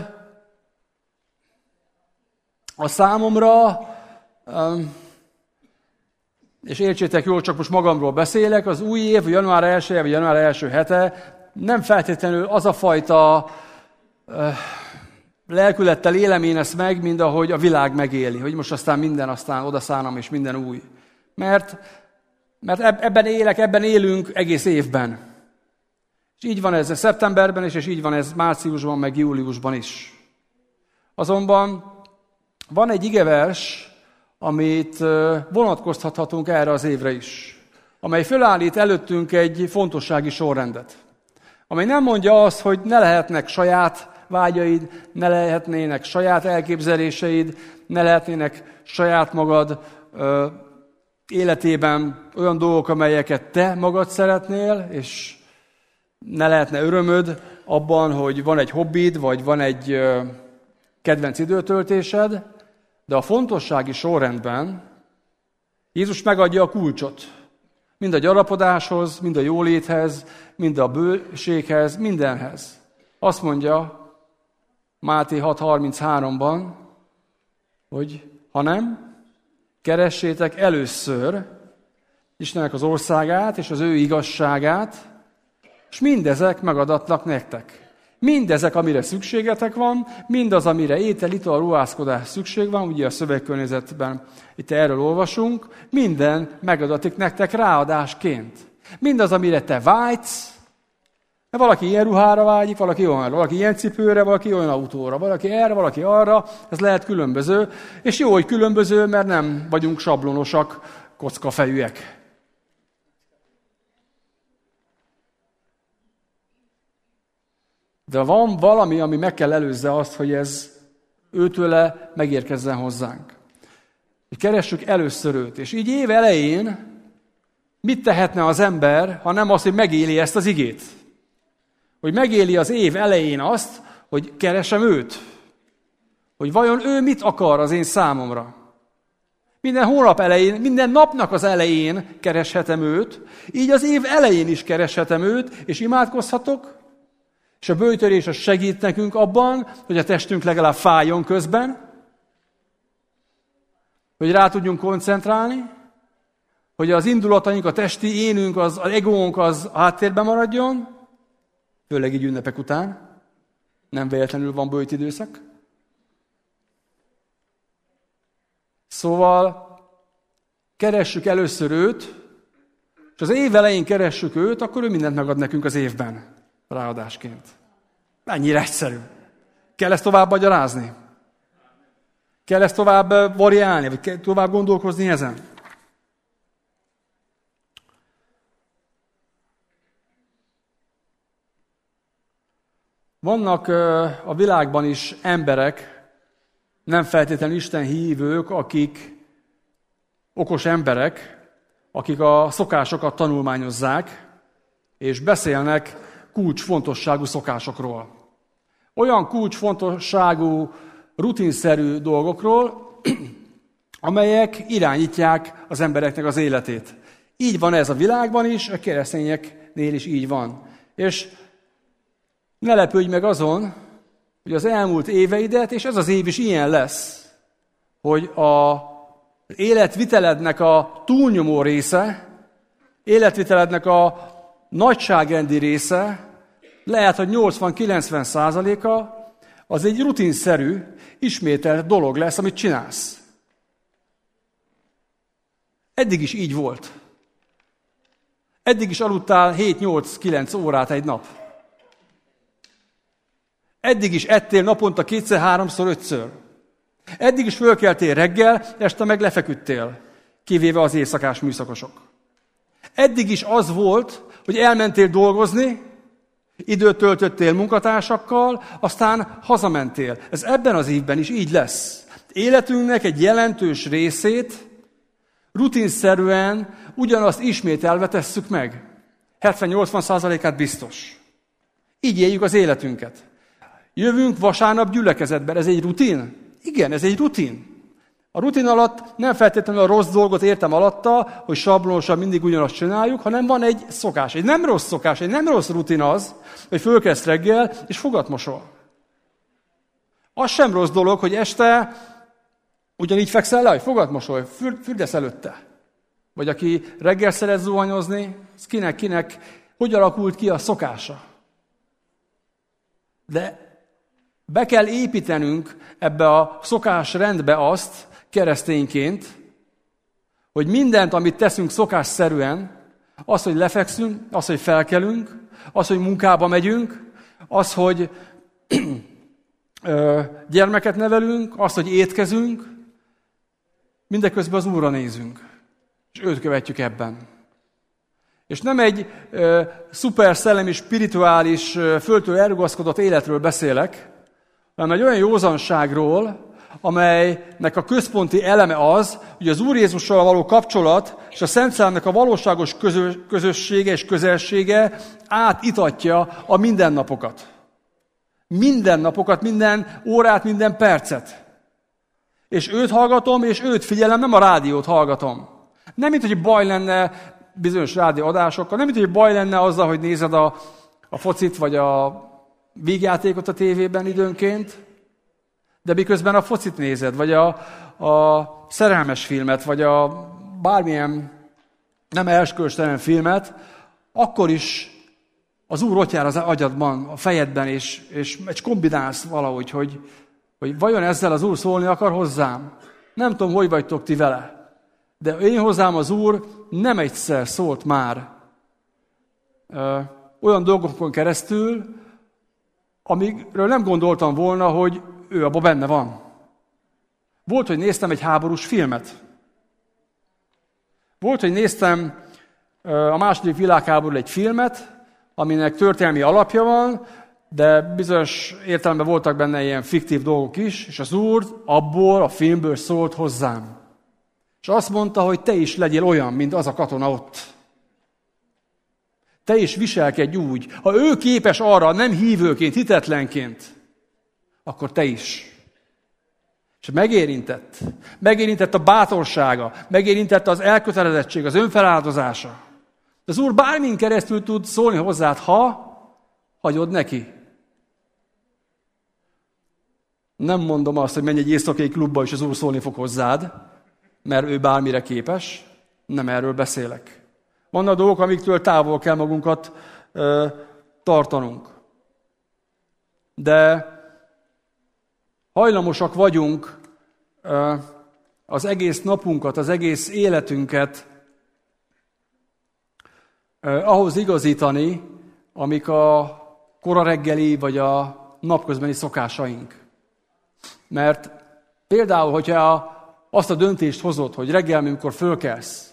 a számomra, és értsétek jól, csak most magamról beszélek, az új év, január 1 vagy január első hete nem feltétlenül az a fajta lelkülettel élem én ezt meg, mint ahogy a világ megéli, hogy most aztán minden, aztán odaszállom, és minden új. Mert ebben élünk egész évben. És így van ez szeptemberben is, és így van ez márciusban, meg júliusban is. Azonban van egy igevers, amit vonatkoztathatunk erre az évre is, amely fölállít előttünk egy fontossági sorrendet, amely nem mondja azt, hogy ne lehetnek saját vágyaid, ne lehetnének saját elképzeléseid, ne lehetnének saját magad életében olyan dolgok, amelyeket te magad szeretnél, és ne lehetne örömöd abban, hogy van egy hobbid, vagy van egy kedvenc időtöltésed, de a fontossági sorrendben Jézus megadja a kulcsot. Mind a gyarapodáshoz, mind a jóléthez, mind a bőséghez, mindenhez. Azt mondja Máté 6.33-ban, hogy hanem keressétek először Istennek az országát és az ő igazságát, és mindezek megadatnak nektek. Mindezek, amire szükségetek van, mindaz, amire étel, ital, ruházkodás szükség van, ugye a szövegkörnyezetben itt erről olvasunk, minden megadatik nektek ráadásként. Mindaz, amire te vágysz, valaki ilyen ruhára vágyik, valaki olyanra, valaki ilyen cipőre, valaki olyan autóra, valaki erre, valaki arra, ez lehet különböző, és jó, hogy különböző, mert nem vagyunk sablonosak, kockafejűek. De van valami, ami meg kell előzze azt, hogy ez őtőle megérkezzen hozzánk. Hogy keressük először őt. És így év elején mit tehetne az ember, ha nem az, hogy megéli ezt az igét? Hogy megéli az év elején azt, hogy keresem őt. Hogy vajon ő mit akar az én számomra. Minden hónap elején, minden napnak az elején kereshetem őt, így az év elején is kereshetem őt, és imádkozhatok, és a böjtölés az segít nekünk abban, hogy a testünk legalább fájjon közben, hogy rá tudjunk koncentrálni, hogy az indulataink, a testi énünk, az egónk az a háttérben maradjon, főleg így ünnepek után, nem véletlenül van böjt időszak. Szóval keressük először őt, és az év elején keressük őt, akkor ő mindent megad nekünk az évben. Ráadásként. Mennyire egyszerű. Kell ezt tovább magyarázni? Kell ezt tovább variálni, vagy kell tovább gondolkozni ezen? Vannak a világban is emberek, nem feltétlenül Isten hívők, akik okos emberek, akik a szokásokat tanulmányozzák, és beszélnek kulcsfontosságú szokásokról. Olyan kulcsfontosságú, rutinszerű dolgokról, amelyek irányítják az embereknek az életét. Így van ez a világban is, a keresztényeknél is így van. És ne lepődj meg azon, hogy az elmúlt éveidet, és ez az év is ilyen lesz, hogy az életvitelednek a túlnyomó része, életvitelednek a nagyságrendi része, lehet, hogy 80-90%-a, az egy rutinszerű, ismételt dolog lesz, amit csinálsz. Eddig is így volt. Eddig is aludtál 7-8-9 órát egy nap. Eddig is ettél naponta 2-3-5-ször. Eddig is fölkeltél reggel, este meg lefeküdtél, kivéve az éjszakás műszakosok. Eddig is az volt, hogy elmentél dolgozni, időt töltöttél munkatársakkal, aztán hazamentél. Ez ebben az évben is így lesz. Életünknek egy jelentős részét rutinszerűen ugyanazt ismételve tesszük meg. 70-80%-át biztos. Így éljük az életünket. Jövünk vasárnap gyülekezetben. Ez egy rutin? Igen, ez egy rutin. A rutin alatt nem feltétlenül a rossz dolgot értem alatta, hogy sablonosan mindig ugyanazt csináljuk, hanem van egy szokás. Egy nem rossz szokás, egy nem rossz rutin az, hogy fölkelsz reggel, és fogat mosol. Az sem rossz dolog, hogy este ugyanígy fekszel le, hogy fogat mosolj, fürdesz előtte. Vagy aki reggel szeret zuhanyozni, az kinek, hogy alakult ki a szokása. De be kell építenünk ebbe a szokásrendbe azt, keresztényként, hogy mindent, amit teszünk szokásszerűen, az, hogy lefekszünk, az, hogy felkelünk, az, hogy munkába megyünk, az, hogy gyermeket nevelünk, az, hogy étkezünk, mindeközben az Úrra nézünk, és őt követjük ebben. És nem egy szuper szellemi, spirituális, földtől elrugaszkodott életről beszélek, hanem egy olyan józanságról, amelynek a központi eleme az, hogy az Úr Jézussal való kapcsolat és a Szent Szellemnek a valóságos közössége és közelsége átitatja a mindennapokat. Mindennapokat, minden órát, minden percet. És őt hallgatom, és őt figyelem, nem a rádiót hallgatom. Nem, mint hogy baj lenne bizonyos rádióadásokkal, nem, mint hogy baj lenne azzal, hogy nézed a focit, vagy a vígjátékot a tévében időnként, de miközben a focit nézed, vagy a szerelmes filmet, vagy a bármilyen nem erkölcstelen filmet, akkor is az Úr ott jár az agyadban, a fejedben, és kombinálsz valahogy, hogy vajon ezzel az Úr szólni akar hozzám. Nem tudom, hogy vagytok ti vele, de én hozzám az Úr nem egyszer szólt már olyan dolgokon keresztül, amikről nem gondoltam volna, hogy ő abban benne van. Volt, hogy néztem egy háborús filmet. Volt, hogy néztem a II. Világháborúról egy filmet, aminek történelmi alapja van, de bizonyos értelemben voltak benne ilyen fiktív dolgok is, és az Úr abból a filmből szólt hozzám. És azt mondta, hogy te is legyél olyan, mint az a katona ott. Te is viselkedj úgy. Ha ő képes arra, nem hívőként, hitetlenként, akkor te is. És megérintett. Megérintett a bátorsága, megérintett az elkötelezettség, az önfeláldozása. De az Úr bármin keresztül tud szólni hozzád, ha hagyod neki. Nem mondom azt, hogy menj egy éjszakai klubba, és az Úr szólni fog hozzád, mert ő bármire képes. Nem erről beszélek. Vannak dolgok, amiktől távol kell magunkat tartanunk. De hajlamosak vagyunk az egész napunkat, az egész életünket ahhoz igazítani, amik a kora reggeli vagy a napközbeni szokásaink. Mert például, hogyha azt a döntést hozod, hogy reggel, amikor fölkelsz,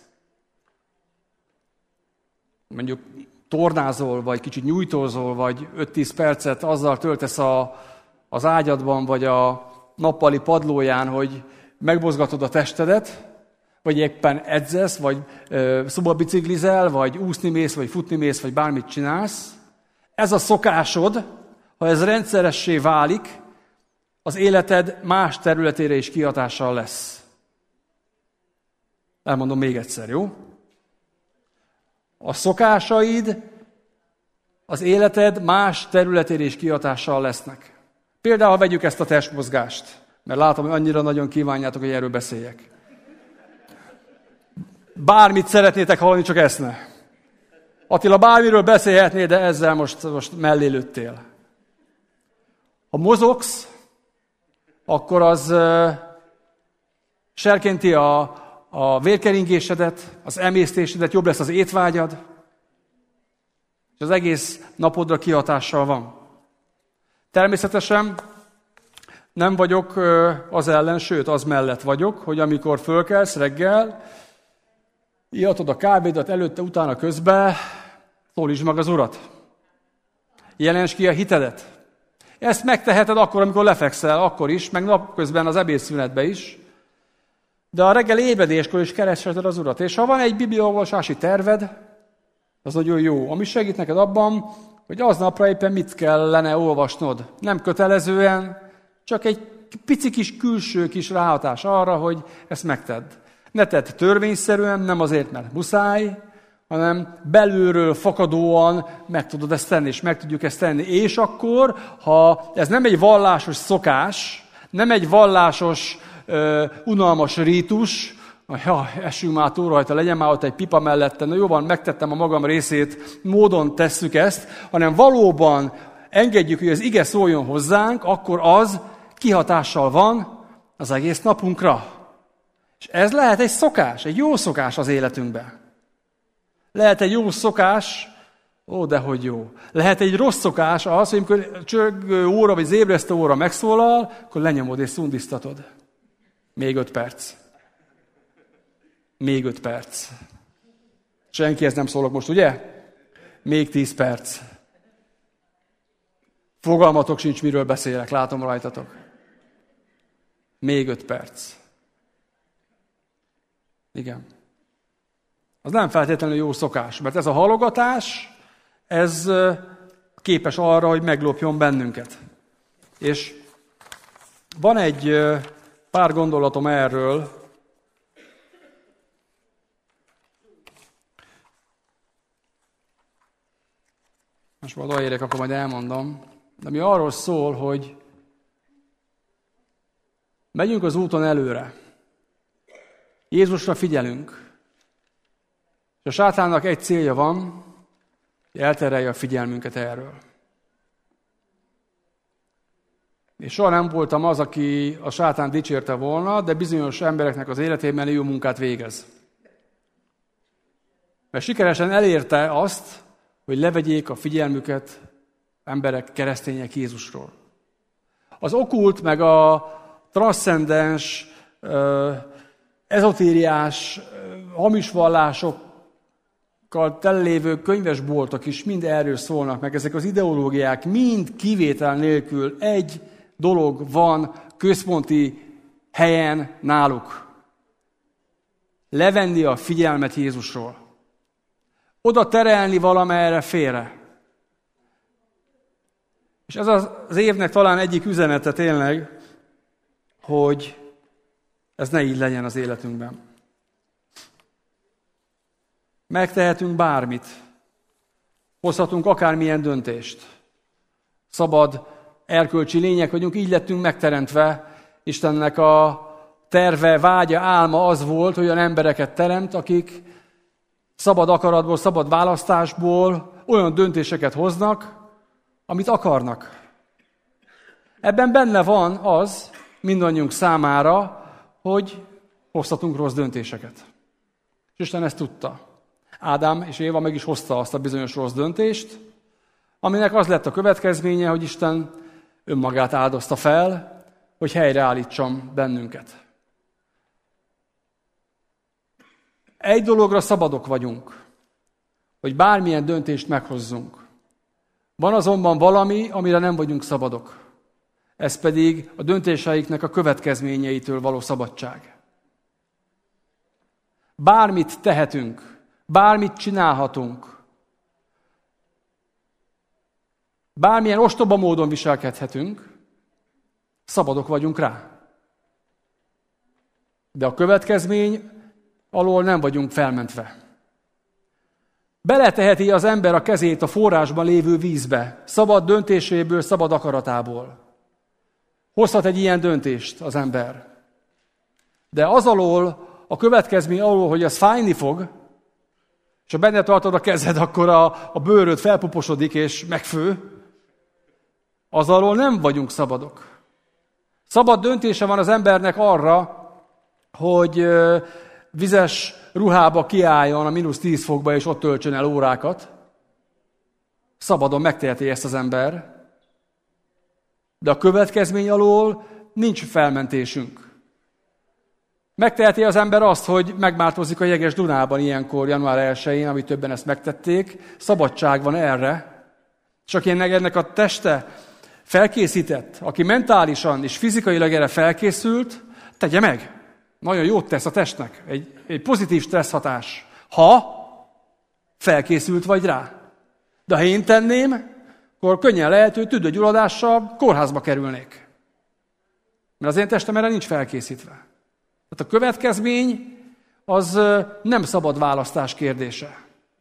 mondjuk tornázol, vagy kicsit nyújtózol, vagy 5-10 percet azzal töltesz az ágyadban, vagy a nappali padlóján, hogy megmozgatod a testedet, vagy éppen edzesz, vagy szobabiciklizel, vagy úszni mész, vagy futni mész, vagy bármit csinálsz. Ez a szokásod, ha ez rendszeressé válik, az életed más területére is kihatással lesz. Elmondom még egyszer, jó? A szokásaid az életed más területére is kihatással lesznek. Például vegyük ezt a testmozgást, mert látom, hogy annyira nagyon kívánjátok, hogy erről beszéljek. Bármit szeretnétek hallani, csak ezt ne. Attila, bármiről beszélhetnél, de ezzel most mellé lőttél. Ha mozogsz, akkor az serkenti a vérkeringésedet, az emésztésedet, jobb lesz az étvágyad, és az egész napodra kihatással van. Természetesen Nem vagyok az ellen, sőt, az mellett vagyok, hogy amikor fölkelsz reggel, ihatod a kávédat előtte, utána közben, szólítsd meg az Urat. Jelensd ki a hitedet. Ezt megteheted akkor, amikor lefekszel, akkor is, meg napközben az ebédszünetben is. De a reggel ébredéskor is keresheted az Urat. És ha van egy bibliaolvasási terved, az nagyon jó, ami segít neked abban, hogy aznapra éppen mit kellene olvasnod. Nem kötelezően, csak egy pici kis külső kis ráhatás arra, hogy ezt megtedd. Ne tedd törvényszerűen, nem azért, mert muszáj, hanem belülről fakadóan meg tudod ezt tenni, és meg tudjuk ezt tenni. És akkor, ha ez nem egy vallásos szokás, nem egy vallásos, unalmas rítus, esünk már túl rajta, legyen már ott egy pipa mellette, na jó van, megtettem a magam részét, módon tesszük ezt, hanem valóban engedjük, hogy az ige szóljon hozzánk, akkor az kihatással van az egész napunkra. És ez lehet egy szokás, egy jó szokás az életünkben. Lehet egy jó szokás, dehogy jó. Lehet egy rossz szokás az, hogy amikor csörgő óra vagy zébresztő óra megszólal, akkor lenyomod és szundiztatod. Még 5 perc. Még 5 perc. Senkihez nem szólok most, ugye? Még 10 perc. Fogalmatok sincs, miről beszélek, látom rajtatok. Még 5 perc. Igen. Az nem feltétlenül jó szokás, mert ez a halogatás, ez képes arra, hogy meglopjon bennünket. És van egy pár gondolatom erről. Most majd odaérek, akkor majd elmondom. De ami arról szól, hogy megyünk az úton előre. Jézusra figyelünk. És a sátánnak egy célja van, hogy elterelje a figyelmünket erről. És soha nem voltam az, aki a sátán dicsérte volna, de bizonyos embereknek az életében jó munkát végez. Mert sikeresen elérte azt, hogy levegyék a figyelmüket emberek, keresztények Jézusról. Az okkult, meg a transzcendens, ezotériás, hamis vallásokkal tellévő könyvesboltok is mind erről szólnak, meg ezek az ideológiák mind kivétel nélkül egy dolog van központi helyen náluk. Levenni a figyelmet Jézusról. Oda terelni valamerre félre. És ez az évnek talán egyik üzenete tényleg, hogy ez ne így legyen az életünkben. Megtehetünk bármit. Hozhatunk akármilyen döntést. Szabad, erkölcsi lények vagyunk, így lettünk megteremtve. Istennek a terve, vágya, álma az volt, hogy olyan embereket teremt, akik szabad akaratból, szabad választásból olyan döntéseket hoznak, amit akarnak. Ebben benne van az, mindannyiunk számára, hogy hozhatunk rossz döntéseket. És Isten ezt tudta. Ádám és Éva meg is hozta azt a bizonyos rossz döntést, aminek az lett a következménye, hogy Isten önmagát áldozta fel, hogy helyreállítsam bennünket. Egy dologra szabadok vagyunk, hogy bármilyen döntést meghozzunk. Van azonban valami, amire nem vagyunk szabadok. Ez pedig a döntéseiknek a következményeitől való szabadság. Bármit tehetünk, bármit csinálhatunk, bármilyen ostoba módon viselkedhetünk, szabadok vagyunk rá. De a következmény alól nem vagyunk felmentve. Beleteheti az ember a kezét a forrásban lévő vízbe, szabad döntéséből, szabad akaratából. Hozhat egy ilyen döntést az ember. De az alól, a következmény alól, hogy az fájni fog, és ha benne tartod a kezed, akkor a bőröd felpuposodik és megfő, az alól nem vagyunk szabadok. Szabad döntése van az embernek arra, hogy vizes ruhába kiálljon a -10 fokba, és ott töltsön el órákat. Szabadon megteheti ezt az ember. De a következmény alól nincs felmentésünk. Megteheti az ember azt, hogy megmártozik a jeges Dunában ilyenkor, január 1-én, amit többen ezt megtették. Szabadság van erre. És aki ennek a teste felkészített, aki mentálisan és fizikailag erre felkészült, tegye meg. Nagyon jót tesz a testnek. Egy pozitív stresszhatás. Ha felkészült vagy rá. De ha én tenném, akkor könnyen lehet, hogy tüdőgyulladással kórházba kerülnék. Mert az én testem erre nincs felkészítve. Tehát a következmény az nem szabad választás kérdése.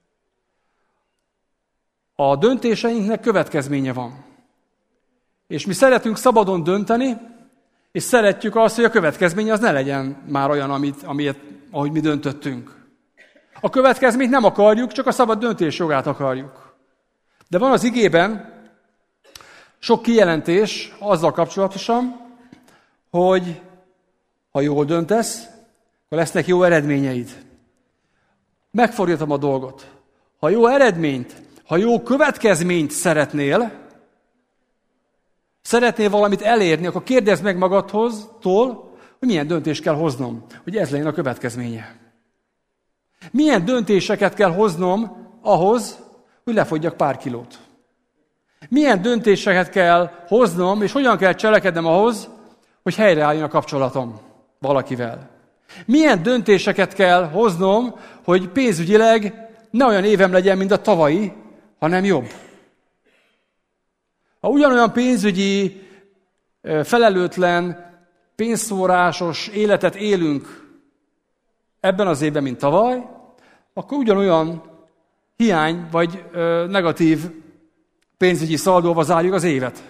A döntéseinknek következménye van. És mi szeretünk szabadon dönteni, és szeretjük azt, hogy a következmény az ne legyen már olyan, ahogy mi döntöttünk. A következményt nem akarjuk, csak a szabad döntés jogát akarjuk. De van az igében sok kijelentés azzal kapcsolatosan, hogy ha jól döntesz, akkor lesznek jó eredményeid. Megfordítom a dolgot. Ha jó eredményt, ha jó következményt szeretnél valamit elérni, akkor kérdezd meg magadtól, hogy milyen döntést kell hoznom, hogy ez legyen a következménye. Milyen döntéseket kell hoznom ahhoz, hogy lefogyjak pár kilót. Milyen döntéseket kell hoznom, és hogyan kell cselekednem ahhoz, hogy helyreálljon a kapcsolatom valakivel. Milyen döntéseket kell hoznom, hogy pénzügyileg ne olyan évem legyen, mint a tavalyi, hanem jobb. Ha ugyanolyan pénzügyi, felelőtlen, pénzszórásos életet élünk ebben az évben, mint tavaly, akkor ugyanolyan hiány vagy negatív pénzügyi szaldóval zárjuk az évet.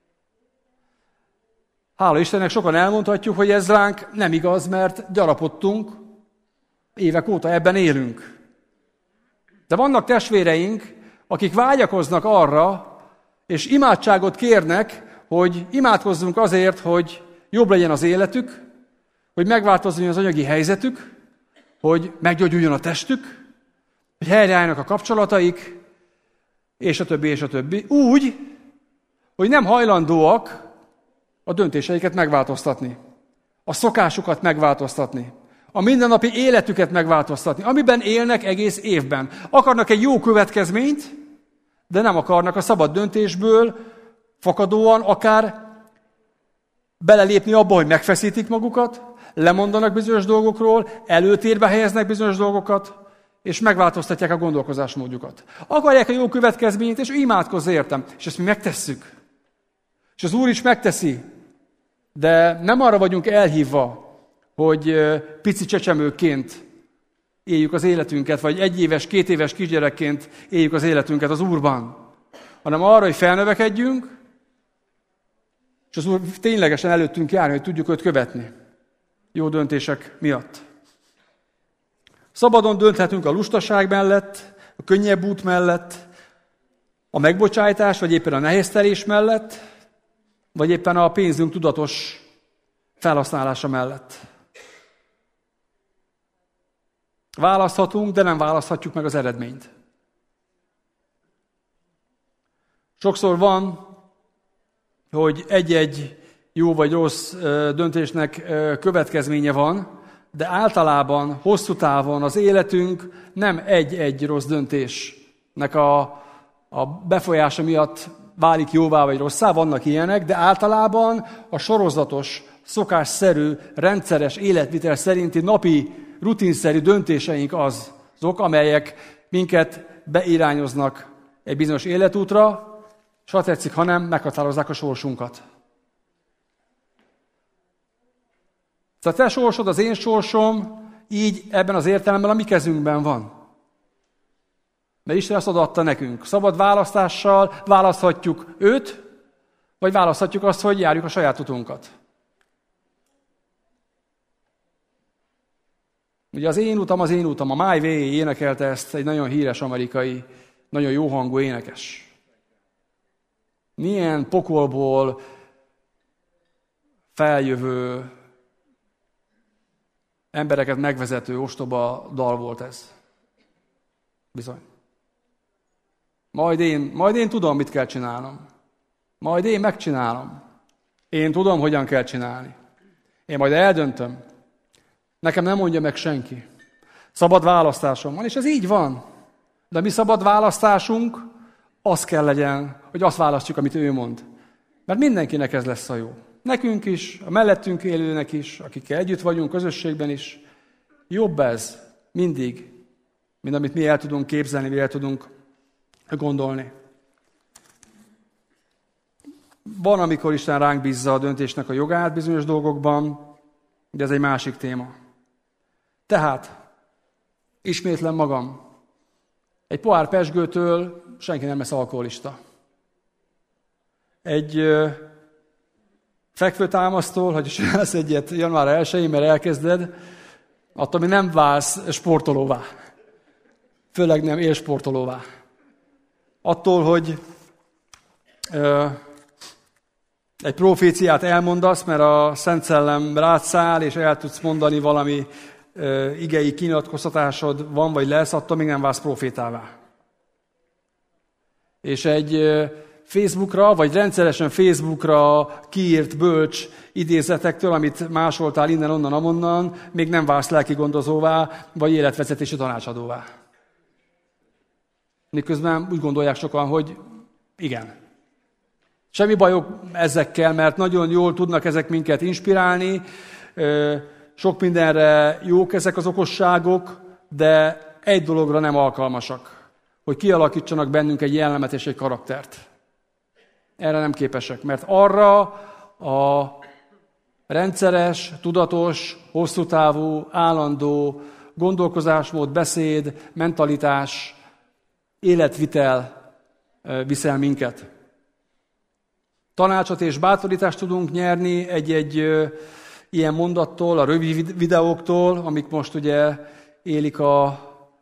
Hála Istennek sokan elmondhatjuk, hogy ez ránk nem igaz, mert gyarapodtunk, évek óta ebben élünk. De vannak testvéreink, akik vágyakoznak arra, és imádságot kérnek, hogy imádkozzunk azért, hogy jobb legyen az életük, hogy megváltozzon az anyagi helyzetük, hogy meggyógyuljon a testük, hogy helyreálljanak a kapcsolataik, és a többi, és a többi. Úgy, hogy nem hajlandóak a döntéseiket megváltoztatni, a szokásukat megváltoztatni, a mindennapi életüket megváltoztatni, amiben élnek egész évben. Akarnak egy jó következményt, de nem akarnak a szabad döntésből fakadóan akár belelépni abba, hogy megfeszítik magukat, lemondanak bizonyos dolgokról, előtérbe helyeznek bizonyos dolgokat, és megváltoztatják a gondolkozásmódjukat. Akarják a jó következményt, és imádkozz értem. És ezt mi megtesszük. És az Úr is megteszi. De nem arra vagyunk elhívva, hogy pici csecsemőként éljük az életünket, vagy 1 éves, 2 éves kisgyerekként éljük az életünket az Úrban, hanem arra, hogy felnövekedjünk, és az Úr ténylegesen előttünk járni, hogy tudjuk őt követni. Jó döntések miatt. Szabadon dönthetünk a lustaság mellett, a könnyebb út mellett, a megbocsájtás, vagy éppen a nehéztelés mellett, vagy éppen a pénzünk tudatos felhasználása mellett. Választhatunk, de nem választhatjuk meg az eredményt. Sokszor van, hogy egy-egy jó vagy rossz döntésnek következménye van, de általában, hosszú távon az életünk nem egy-egy rossz döntésnek a befolyása miatt válik jóvá vagy rosszá, vannak ilyenek, de általában a sorozatos, szokásszerű, rendszeres életvitel szerinti napi, rutinszerű döntéseink azok, amelyek minket beirányoznak egy bizonyos életútra, és ha tetszik, ha nem, meghatározzák a sorsunkat. A te sorsod, az én sorsom így ebben az értelemben a mi kezünkben van. Mert Isten azt adta nekünk. Szabad választással választhatjuk őt, vagy választhatjuk azt, hogy járjuk a saját utunkat. Ugye az én utam, a My Way énekelte ezt egy nagyon híres amerikai, nagyon jó hangú énekes. Milyen pokolból feljövő, embereket megvezető, ostoba dal volt ez. Bizony. Majd én tudom, mit kell csinálnom. Majd én megcsinálom. Én tudom, hogyan kell csinálni. Én majd eldöntöm. Nekem nem mondja meg senki. Szabad választásom van, és ez így van. De mi szabad választásunk, az kell legyen, hogy azt választjuk, amit ő mond. Mert mindenkinek ez lesz a jó. Nekünk is, a mellettünk élőnek is, akikkel együtt vagyunk, közösségben is. Jobb ez mindig, mint amit mi el tudunk képzelni, vagy el tudunk gondolni. Van, amikor Isten ránk bízza a döntésnek a jogát bizonyos dolgokban, de ez egy másik téma. Tehát, ismétlem magam, egy pohár pezsgőtől senki nem lesz alkoholista. Egy fekvőtámasztól, hogy csinálsz egyet január 1-én, mert elkezded, attól még nem válsz sportolóvá. Főleg nem élsportolóvá. Attól, hogy egy proféciát elmondasz, mert a Szent Szellem rád száll, és el tudsz mondani valami igei kinyilatkoztatásod van, vagy lesz, attól még nem válsz profétává. És egy Facebookra, vagy rendszeresen Facebookra kiírt bölcs idézetektől, amit másoltál innen, onnan, amonnan, még nem válsz lelkigondozóvá, vagy életvezetési tanácsadóvá. Miközben úgy gondolják sokan, hogy igen. Semmi bajok ezekkel, mert nagyon jól tudnak ezek minket inspirálni, sok mindenre jók ezek az okosságok, de egy dologra nem alkalmasak, hogy kialakítsanak bennünk egy jellemet és egy karaktert. Erre nem képesek, mert arra a rendszeres, tudatos, hosszútávú, állandó gondolkozásmód, beszéd, mentalitás, életvitel viszel minket. Tanácsot és bátorítást tudunk nyerni egy ilyen mondattól, a rövid videóktól, amik most ugye élik a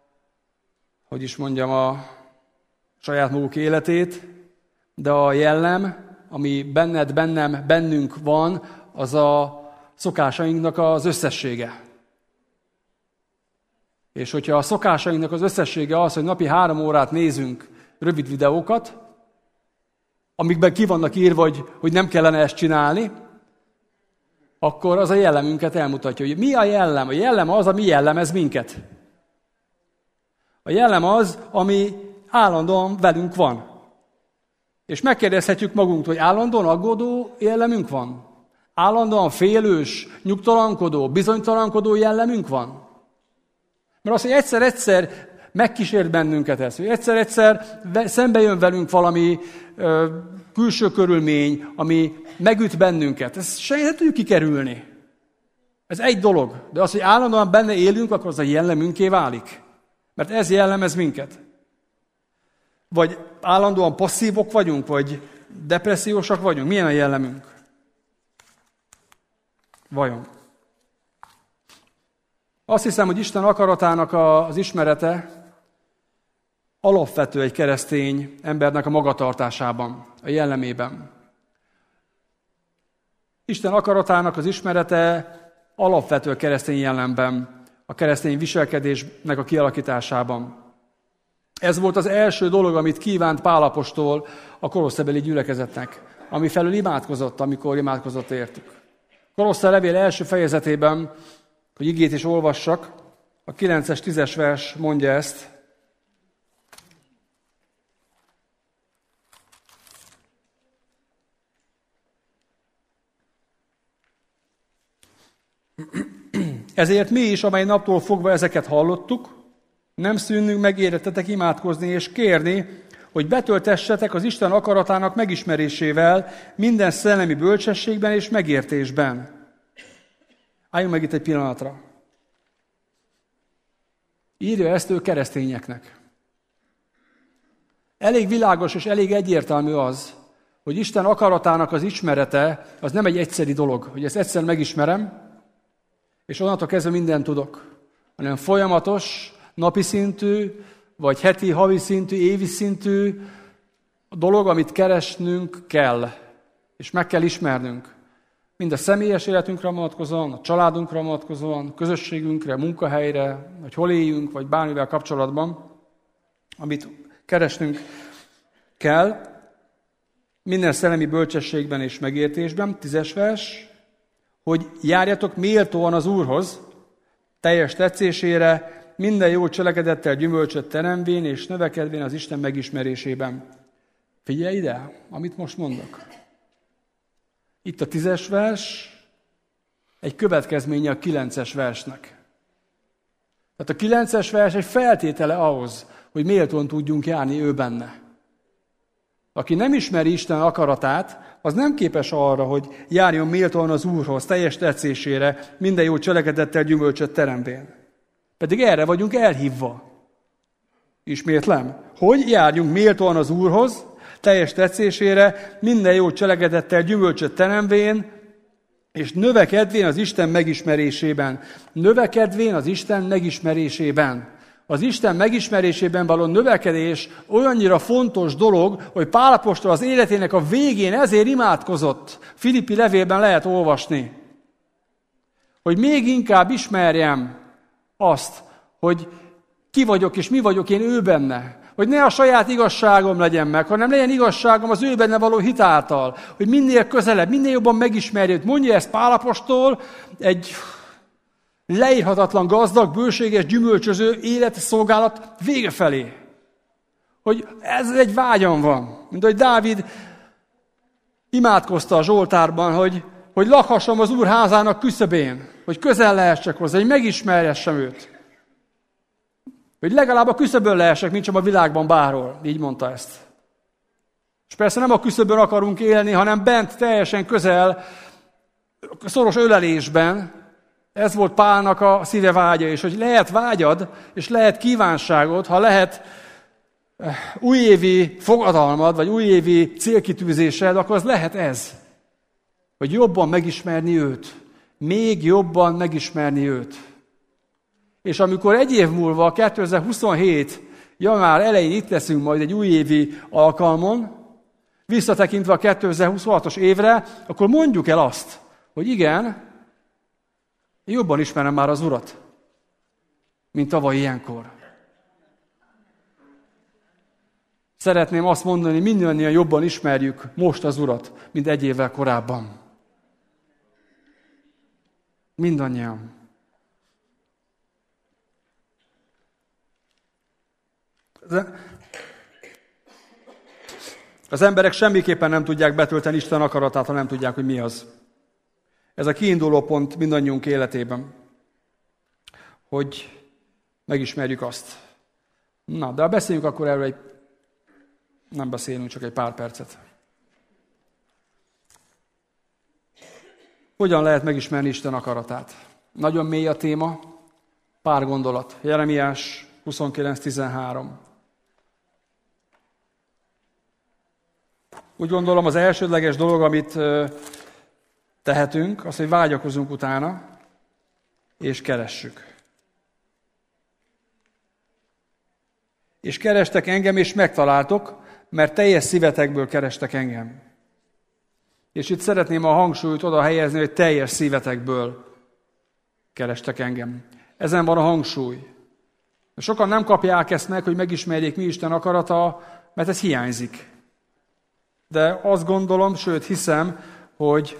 saját maguk életét, de a jellem, ami benned, bennem, bennünk van, az a szokásainknak az összessége. És hogyha a szokásainknak az összessége az, hogy napi 3 órát nézünk rövid videókat, amikben ki vannak írva, hogy nem kellene ezt csinálni, akkor az a jellemünket elmutatja, hogy mi a jellem. A jellem az, ami jellemez minket. A jellem az, ami állandóan velünk van. És megkérdezhetjük magunktól, hogy állandóan aggódó jellemünk van? Állandóan félős, nyugtalankodó, bizonytalankodó jellemünk van? Mert az, hogy egyszer-egyszer megkísért bennünket ez, hogy egyszer-egyszer szembe jön velünk valami külső körülmény, ami megüt bennünket. Ezt se tudjuk kikerülni. Ez egy dolog. De az, hogy állandóan benne élünk, akkor az a jellemünké válik. Mert ez jellemez minket. Vagy állandóan passzívok vagyunk, vagy depressziósak vagyunk. Milyen a jellemünk? Vajon? Azt hiszem, hogy Isten akaratának az ismerete alapvető egy keresztény embernek a magatartásában, a jellemében. Isten akaratának az ismerete alapvető a keresztény jellemben, a keresztény viselkedésnek a kialakításában. Ez volt az első dolog, amit kívánt Pál apostol a kolosszebeli gyülekezetnek, ami felül imádkozott, amikor imádkozott értük. Kolosszai levél első fejezetében, hogy igét is olvassak, a 9-es, 10-es vers mondja ezt. Ezért mi is, amely naptól fogva ezeket hallottuk, nem szűnünk meg érettetek imádkozni és kérni, hogy betöltessetek az Isten akaratának megismerésével minden szellemi bölcsességben és megértésben. Álljunk meg itt egy pillanatra. Írja ezt ő keresztényeknek. Elég világos és elég egyértelmű az, hogy Isten akaratának az ismerete az nem egy egyszeri dolog, hogy ezt egyszer megismerem, és onnantól kezdve mindent tudok, hanem folyamatos, napi szintű, vagy heti, havi szintű, évi szintű dolog, amit keresnünk kell, és meg kell ismernünk. Mind a személyes életünkre vonatkozóan, a családunkra vonatkozóan, közösségünkre, munkahelyre, vagy hol éljünk, vagy bármivel kapcsolatban, amit keresnünk kell. minden szellemi bölcsességben és megértésben, 10. vers, hogy járjatok méltóan az Úrhoz, teljes tetszésére, minden jó cselekedettel gyümölcsöt teremvén és növekedvén az Isten megismerésében. Figyelj ide, amit most mondok. Itt a 10. vers egy következménye a 9. versnek. Tehát a 9. vers egy feltétele ahhoz, hogy méltóan tudjunk járni ő benne. Aki nem ismeri Isten akaratát, az nem képes arra, hogy járjon méltóan az Úrhoz, teljes tetszésére, minden jó cselekedettel gyümölcsöt teremvén. Pedig erre vagyunk elhívva. Ismétlem, hogy járjunk méltóan az Úrhoz, teljes tetszésére, minden jó cselekedettel gyümölcsöt teremvén, és növekedvén az Isten megismerésében. Növekedvén az Isten megismerésében. Az Isten megismerésében való növekedés olyannyira fontos dolog, hogy Pál apostol az életének a végén ezért imádkozott. Filippi levélben lehet olvasni. Hogy még inkább ismerjem azt, hogy ki vagyok és mi vagyok én ő benne. Hogy ne a saját igazságom legyen meg, hanem legyen igazságom az ő benne való hit által. Hogy minél közelebb, minél jobban megismerjük. Mondja ezt Pál apostol, egy leírhatatlan gazdag, bőséges, gyümölcsöző életszolgálat vége felé. Hogy ez egy vágyam van. Mint ahogy Dávid imádkozta a Zsoltárban, hogy lakhassam az Úr házának küszöbén. Hogy közel lehessek hozzá, hogy megismerjessem őt. Hogy legalább a küszöbön lehessek, mint csak a világban bárhol. Így mondta ezt. És persze nem a küszöbön akarunk élni, hanem bent teljesen közel, szoros ölelésben. Ez volt Pálnak a szíve vágya, és hogy lehet vágyad, és lehet kívánságod, ha lehet újévi fogadalmad, vagy újévi célkitűzésed, akkor az lehet ez. Hogy jobban megismerni őt. Még jobban megismerni őt. És amikor egy év múlva, 2027. január elején itt leszünk majd egy újévi alkalmon, visszatekintve a 2026-os évre, akkor mondjuk el azt, hogy igen, jobban ismerem már az Urat, mint tavaly ilyenkor. Szeretném azt mondani, hogy mindannyian jobban ismerjük most az Urat, mint egy évvel korábban. Mindannyian. Az emberek semmiképpen nem tudják betölteni Isten akaratát, ha nem tudják, hogy mi az. Ez a kiinduló pont mindannyiunk életében, hogy megismerjük azt. Na, de beszéljünk akkor erről nem beszélünk, csak egy pár percet. Hogyan lehet megismerni Isten akaratát? Nagyon mély a téma, pár gondolat. Jeremiás 29:13. Úgy gondolom, az elsődleges dolog, amit tehetünk, az, hogy vágyakozunk utána, és keressük. És kerestek engem, és megtaláltok, mert teljes szívetekből kerestek engem. És itt szeretném a hangsúlyt oda helyezni, hogy teljes szívetekből kerestek engem. Ezen van a hangsúly. Sokan nem kapják ezt meg, hogy megismerjék, mi Isten akarata, mert ez hiányzik. De azt gondolom, sőt hiszem, hogy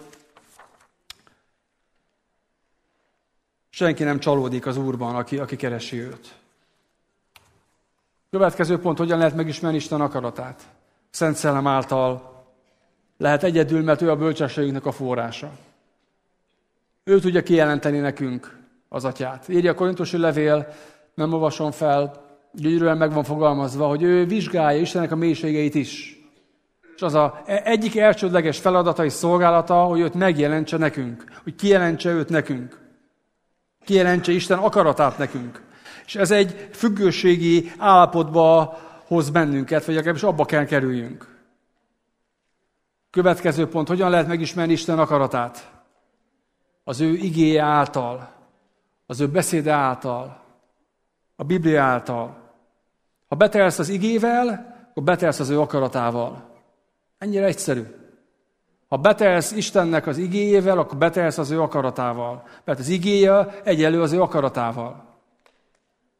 senki nem csalódik az Úrban, aki keresi őt. Következő pont, hogyan lehet megismerni Isten akaratát? Szent Szellem által lehet egyedül, mert ő a bölcsességünknek a forrása. Ő tudja kijelenteni nekünk az Atyát. Írja a Korintusi levél, nem olvasom fel, gyönyörűen meg van fogalmazva, hogy ő vizsgálja Istennek a mélységeit is. És az egyik elsődleges feladata és szolgálata, hogy őt megjelentse nekünk, hogy kijelentse őt nekünk. Kijelentse Isten akaratát nekünk. És ez egy függőségi állapotba hoz bennünket, vagy legalábbis abba kell kerüljünk. Következő pont, hogyan lehet megismerni Isten akaratát? Az ő igéje által, az ő beszéde által, a Biblia által. Ha betelsz az igével, akkor betelsz az ő akaratával. Ennyire egyszerű. Ha betelsz Istennek az igéjével, akkor betelsz az ő akaratával. Mert az igéje egyenlő az ő akaratával.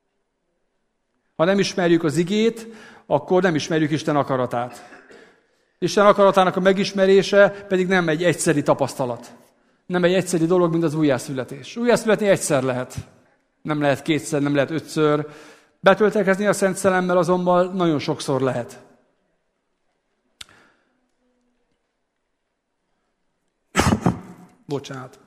Ha nem ismerjük az igét, akkor nem ismerjük Isten akaratát. Isten akaratának a megismerése pedig nem egy egyszeri tapasztalat. Nem egy egyszeri dolog, mint az újjászületés. Újjászületni egyszer lehet. Nem lehet kétszer, nem lehet ötször. Betöltekezni a Szent Szellemmel azonban nagyon sokszor lehet. Bocsánat.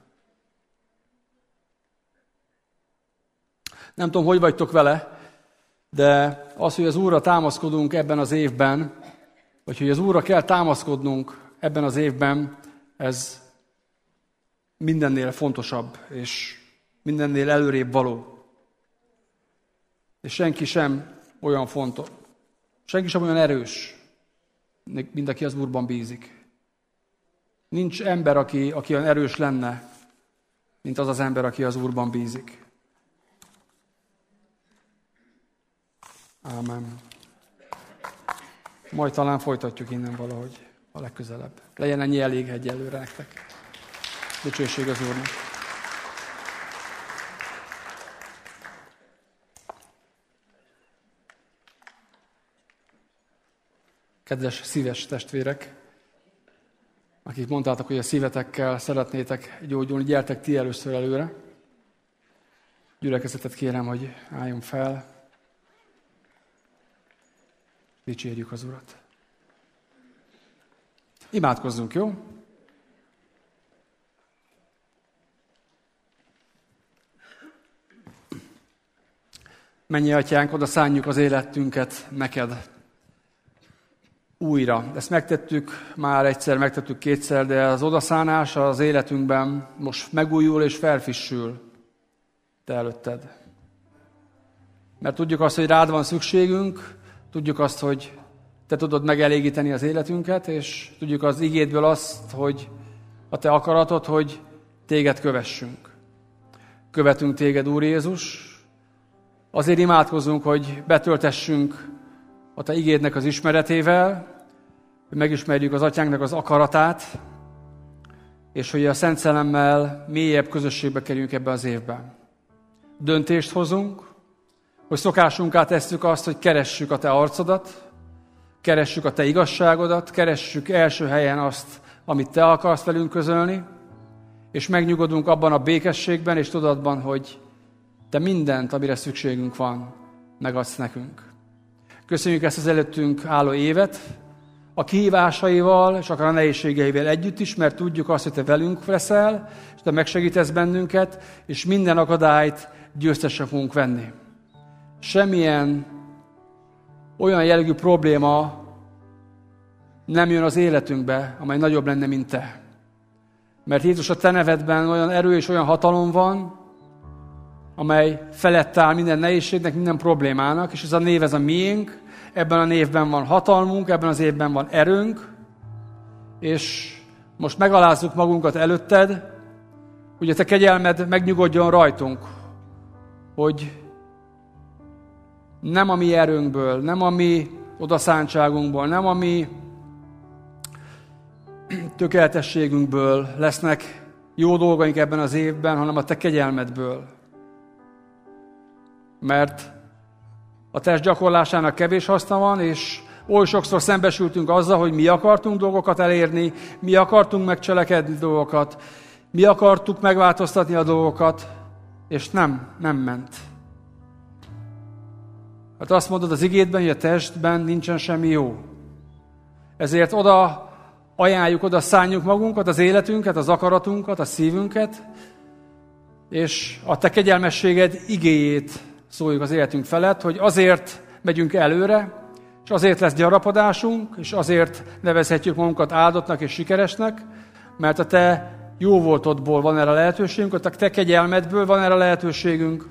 Nem tudom, hogy vagytok vele, de az, hogy az Úrra támaszkodunk ebben az évben, vagy hogy az Úrra kell támaszkodnunk ebben az évben, ez mindennél fontosabb, és mindennél előrébb való. És senki sem olyan fontos, senki sem olyan erős, mint aki az Úrban bízik. Nincs ember, aki olyan erős lenne, mint az az ember, aki az Úrban bízik. Ámen. Majd talán folytatjuk innen valahogy a legközelebb. Legyen ennyi elég egyelőre nektek. Dicsőség az Úrnak. Kedves szíves testvérek, akik mondtátok, hogy a szívetekkel szeretnétek gyógyulni, gyertek ti először előre. Gyülekezetet kérem, hogy álljon fel. Dicsérjük az Urat. Imádkozzunk, jó? Mennyei Atyánk, oda szánjuk az életünket neked újra. Ezt megtettük már egyszer, megtettük kétszer, de az odaszánás az életünkben most megújul és felfrissül te előtted. Mert tudjuk azt, hogy rád van szükségünk, tudjuk azt, hogy te tudod megelégíteni az életünket, és tudjuk az igédből azt, hogy a te akaratod, hogy téged kövessünk. Követünk téged, Úr Jézus. Azért imádkozunk, hogy betöltessünk a te igédnek az ismeretével, hogy megismerjük az Atyánknak az akaratát, és hogy a Szent Szellemmel mélyebb közösségbe kerüljünk ebbe az évben. Döntést hozunk, hogy szokásunká tesszük azt, hogy keressük a te arcodat, keressük a te igazságodat, keressük első helyen azt, amit te akarsz velünk közölni, és megnyugodunk abban a békességben és tudatban, hogy te mindent, amire szükségünk van, megadsz nekünk. Köszönjük ezt az előttünk álló évet, a kihívásaival és akár a nehézségeivel együtt is, mert tudjuk azt, hogy te velünk leszel, és te megsegítesz bennünket, és minden akadályt győztesre fogunk venni. Semmilyen olyan jellegű probléma nem jön az életünkbe, amely nagyobb lenne, mint te. Mert Jézus, a te nevedben olyan erő és olyan hatalom van, amely felett áll minden nehézségnek, minden problémának, és ez a név, ez a miénk, ebben a névben van hatalmunk, ebben az évben van erőnk, és most megalázzuk magunkat előtted, hogy a te kegyelmed megnyugodjon rajtunk, hogy nem a mi erőnkből, nem a mi odaszántságunkból, nem a mi tökéletességünkből lesznek jó dolgaink ebben az évben, hanem a te kegyelmedből. Mert a test gyakorlásának kevés haszna van, és oly sokszor szembesültünk azzal, hogy mi akartunk dolgokat elérni, mi akartunk megcselekedni dolgokat, mi akartuk megváltoztatni a dolgokat, és nem ment. Hát azt mondod az igédben, hogy a testben nincsen semmi jó. Ezért oda ajánljuk, oda szánjuk magunkat, az életünket, az akaratunkat, a szívünket, és a te kegyelmességed igéjét szóljuk az életünk felett, hogy azért megyünk előre, és azért lesz gyarapodásunk, és azért nevezhetjük magunkat áldottnak és sikeresnek, mert a te jó voltodból van erre a lehetőségünk, a te kegyelmedből van erre a lehetőségünk,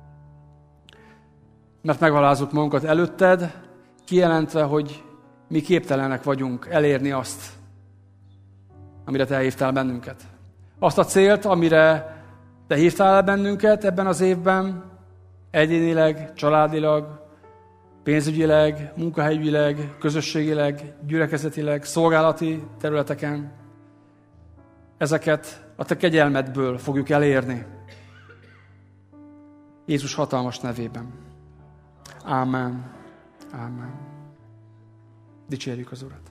mert megalázzuk magunkat előtted, kijelentve, hogy mi képtelenek vagyunk elérni azt, amire te hívtál bennünket. Azt a célt, amire te hívtál el bennünket ebben az évben, egyénileg, családilag, pénzügyileg, munkahelyileg, közösségileg, gyülekezetileg, szolgálati területeken. Ezeket a te kegyelmedből fogjuk elérni. Jézus hatalmas nevében. Ámen. Ámen. Dicsérjük az Urat.